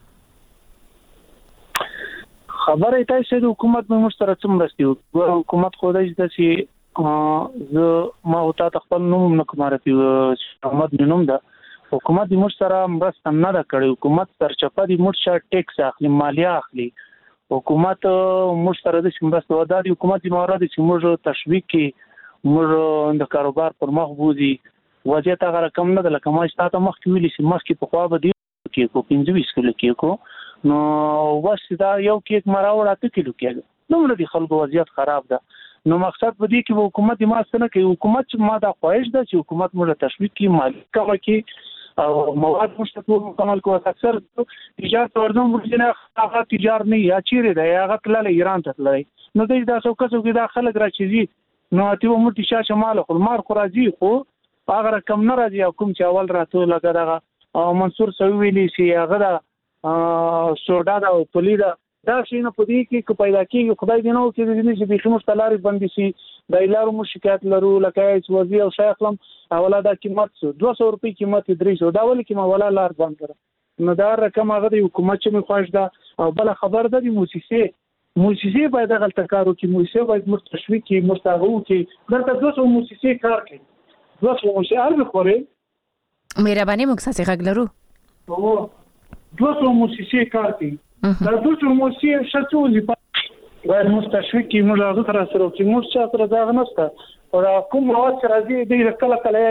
خبره ته چې حکومت به مشترک څه مرستي وکړي حکومت خو دای چې زه ما او تا خپل نوم نه کومارتي محمد نوم ده حکومت د موږ سره مرسته نه ده کړې. حکومت سرچپه د موږ څخه ټیکس اخلي، مالیه اخلي. حکومت موږ سره د مرسته ودا د حکومت د موارد چې موږ تشویق کې موږ د کاروبار پر مخ بوزي وضعیت هغه رقم نه ده لکه ما چې تاسو مخکې ویلي چې مخکې په خوا به دی کې کو پنځه ویشت کیلو کې کو نو وس دا یو کېک مراوړ اته کیلو کې نو د خلکو وضعیت خراب ده. نو مقصد به دی چې حکومت ما سره کوي، حکومت چې ما دا خواهش ده چې حکومت موږ تشویق کې مالی کم کې او مواد مشترک مکمل کو. اکثر تجارت وردم ورجنه هغه تجارت نه یا چیرې ده هغه تلل ایران ته تللی نو دوی دا څو کسو کې دا خلک راچېږي نو اتیو موږ چې شمال خو مار خو راځي خو هغه رقم نه راځي او کوم چې اول راته لګا دغه او منصور سوي ویلي چې هغه دا سوډا دا او پلیدا دا شي نه پدې کې کو پیدا کیږي خدای دې نو چې دې چې به مستلاري باندې شي دا لارو مو شکایت لرو لکه چې وزي او شیخ لم اوله دا قیمت دوه سوه روپۍ قیمت درې سوه دا ولې کې ما ولا لار باندې کړ نو دا رقم هغه د حکومت چې مې خوښ ده او بل خبر ده د موسسه موسسه باید غلطه کارو کې موسسه باید مستشوي کې مستغو کې درته دوه سوه موسسه کار کوي دوه سوه موسسه هر خوري مهرباني موږ ساسي غږ لرو او دوه سوه موسسه کار کوي دا دوه سوه موسسه شتولې باید مستشوي کې موږ هغه تر سره چې موږ څه تر دا غنسته او کوم مواد راځي د کله کله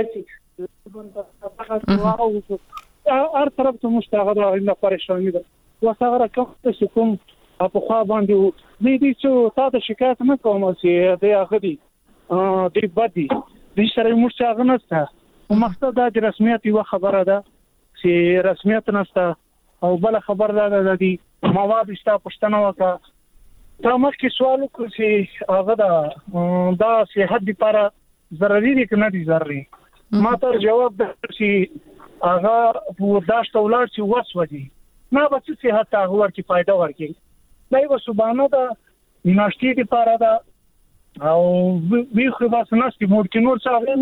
یې هر طرف ته مستغره نه پریشانی ده وسغره کوم څه کوم په خوا باندې دې دې چې تاسو شکایت نه کوم چې د هغه دي د بدی د سره موږ څنګه نسته مقصد دا د رسمیت یو خبره ده چې رسمیت نسته او بل خبر ده د دې مواد شته پښتنه وکړه دا مخکې سوال وکړ چې هغه دا دا صحت لپاره ضروري دي کنه دي ضروري ما ته جواب ده چې هغه وداشت اولاد چې وسودي نه به چې صحت هغه ورکی فائدہ ورکی دا یو سبحانه دا ناشتي لپاره دا او وی خو بس نشته موږ کې نور څه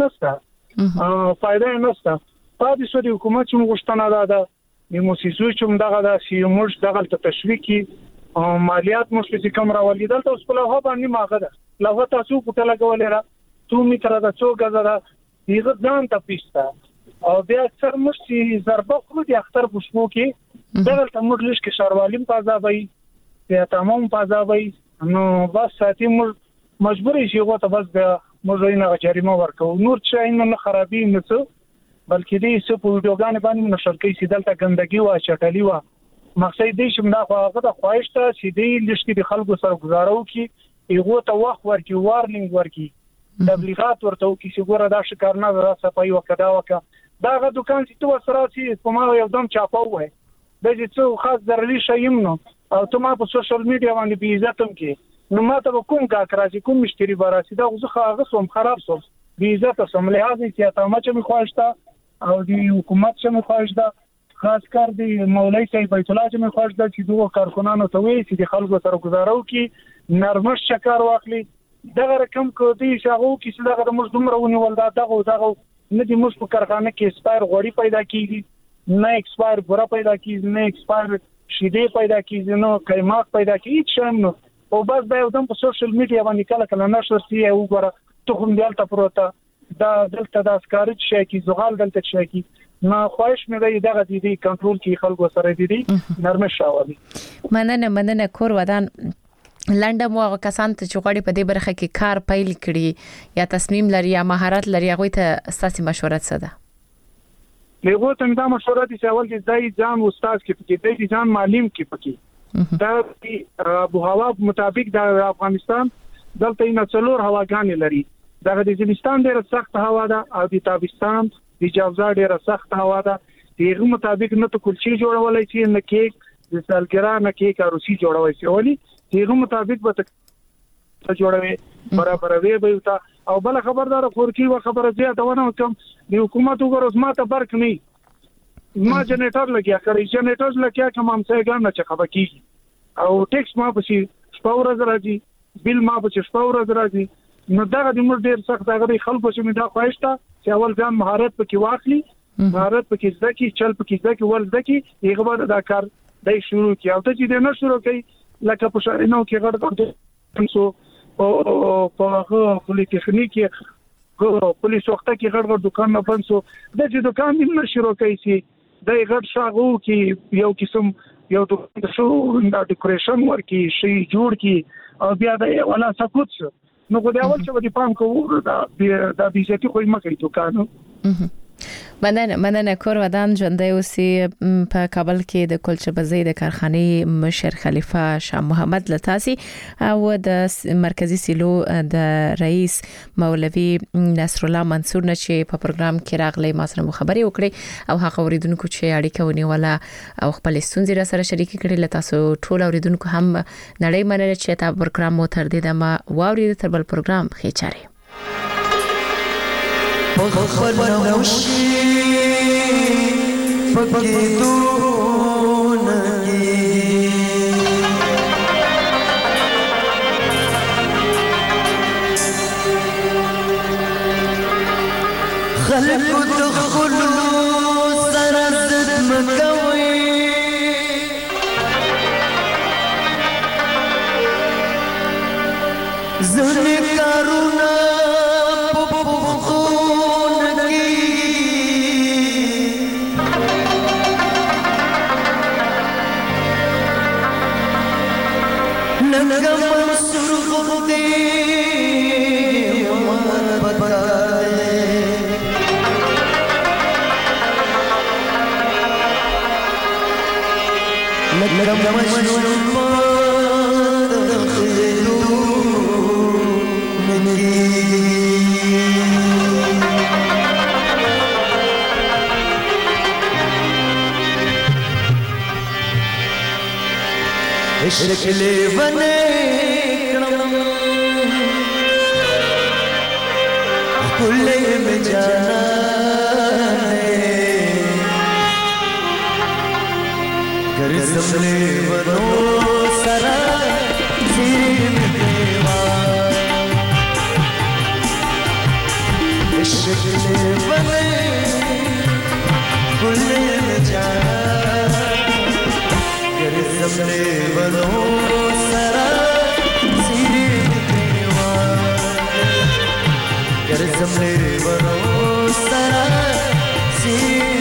نشته فائدہ نشته پاتې شو د حکومت چې غوښتنه ده دا د موسسو چې دغه د سیموش دغه تشویقي او مالیات مو چې کوم راولي دلته اوس په لوه باندې ماغه ده لوه تاسو په تل غولې را تو می تر دا څو غزا ده یغه ځان ته پېستا او بیا اکثر مش چې ضربه خو دي اختر پښمو کې دغه موږ لږ کې شاروالیم پازابای بیا تمام پازابای نو بس ساتي موږ مجبور شي غوته بس بیا موږ نه جریمه ورکو نور چې نه خرابي نه څه بلکې دې څه په ویډیوګان باندې نشر کوي چې دلته ګندګي وا چټلی وا مقصد دې چې موږ هغه د خواهش ته چې دې لښکې د خلکو سره گزارو کې یو ته وخت ورکی وارنینګ ورکی تبلیغات ورته کې چې ګوره دا شکار نه راځه په یو کدا وکا داغه دکان چې تو سره چې په ما یو دم چاپو وای د دې څو خاص ضروري شایم نو او ته ما په سوشل میډیا باندې بي عزتم کې نو ما ته کوم کا کراچي کوم مشتري براسي دا غوښه هغه سوم خراب سوم بي عزت سم لحاظ چې ته ما چې مخواهش تا او دی حکومت چې مخواهش دا خاص کار دی مولوی صاحب بیت الله چې مخواهش دا چې دوه کارکونانو ته وایي چې د خلکو سره گزارو کې نرمش شکار واخلي دغه رقم کو دی شاغو کې چې دغه موږ دومره ونیول دا دغه دغه نه دی موږ په کارخانه کې اسپایر غوړي پیدا کیږي نه ایکسپایر بوره پیدا کیږي نه ایکسپایر شیدې پیدا کیږي نو قیمت پیدا کیږي شم نو او بس به یو دم په سوشل میډیا باندې کله کله نشر سی او غره ته هم دلته پروته دا دلته د اسکارت شي کی زغال دلته شي کی ما خواهش مې دی دغه د دې کنټرول کې خلکو سره دی دي نرمه شاوالي مننه مننه کور ودان لنډه مو هغه کسان ته چې غوړي په دې برخه کې کار پیل کړي یا تصمیم لري یا مهارت لري هغه ته ستاسو مشوره څه ده لغه ته دا مشوره دي چې اول کې ځای ځان استاد کې پکې دی ځان معلم کې پکې دا ابو هوا مطابق د افغانستان دلته نه څلور هواګانې لري دغه د ځینستان ډیره سخت هوا ده او د تابستان د جوزا ډیره سخت هوا ده دغه مطابق نه ته کلچی جوړولای شي نه کیک د سالګرا نه کیک او روسي جوړوي شي ولي دغه مطابق به ته جوړوي برابر وي به تا او بل خبردار خورکی و خبره زیاته ونه کوم د حکومت وګورز ما ته برک نه ما جنریټر لګیا کړی جنریټر لګیا کوم هم څنګه ګان نه چخه بکی او ټیکس ما په شپور راځي بل ما په شپور راځي نو دا د موږ ډیر سخت هغه خلکو چې دا خواهش تا چې اول ځان مهارت پکې واخلي مهارت پکې ځکه چل پکې ځکه ول ځکه یغه بعد دا کار دای شروع کی او ته چې نه شروع کی لکه په شارینو کې غړ د سو او په هغه پولیټیکنیک پولیس وخت کې غړ غړ دکان نه بند سو د دې دکان نیمه شروع کوي چې د غړ شاغو کې یو قسم یو د شو د ډیکوریشن ورکی شي جوړ کی او بیا د ولا سکوت نو خو دا اول چې د پام کوو دا د بیزتی خو ما کوي دکانو مننه مننه کور ودان ژوندۍ اوسي په کابل کې د کلچه بزۍ د کارخانې مشر خلیفہ شاه محمد لتاسي او د مرکزی سیلو د رئیس مولوی نصر الله منصور نه چې په پروګرام کې راغلي ما سره خبري وکړي او هغه اوریدونکو چې اړیکه ونیوله او خپل ستونزې را سره شریک کړي لته تاسو ټول اوریدونکو هم نړۍ مننه چې تا پروګرام مو تر دې دمه واوري تر بل پروګرام خېچاري خبر نوشي پکې دونګي خلق دخلوا سرزت مكوي زني كارونا شکلې بنې کړم کله مې جانې ګرځم له ونو سره زیر دیوا شکلې بنې کله مې جانې ګرځم له ونو سره زیر دیوا ګرځم له ونو سره زیر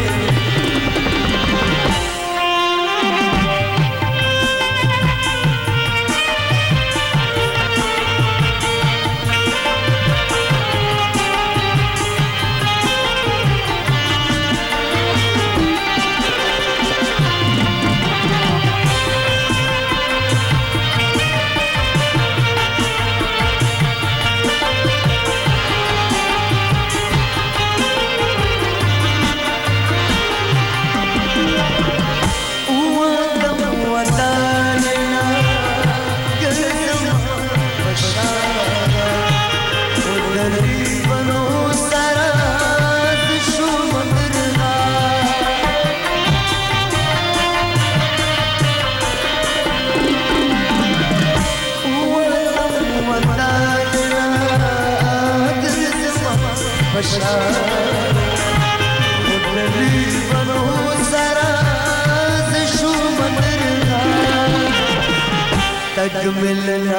मिलना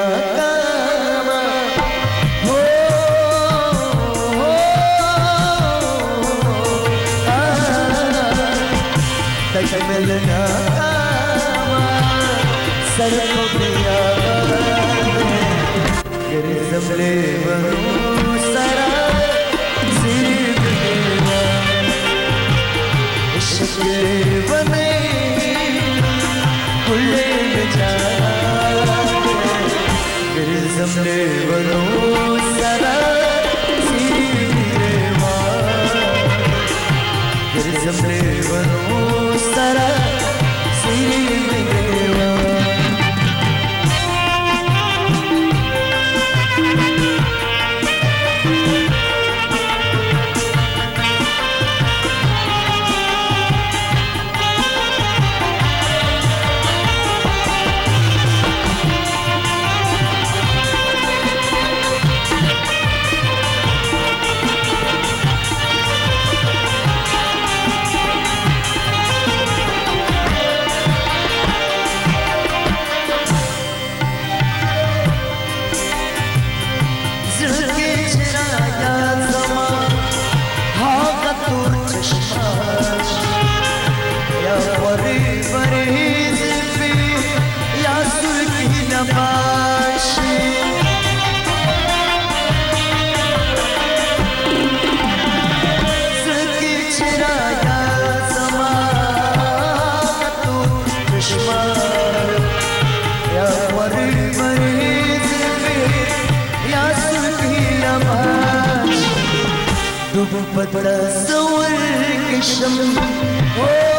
हो तक मिलना सर को पिया गिरज़म ले वनो सरा ज़िर देवा इश्क़ बने खुले जा गिरज़म ले वनो सरा ज़िर देवा गिरज़म ले वनो सरा ज़िर देवा نباشي زکی چرا یا زمانتو دشمن یا وری مریض یا سلکی لماش دوب بدل زور کشم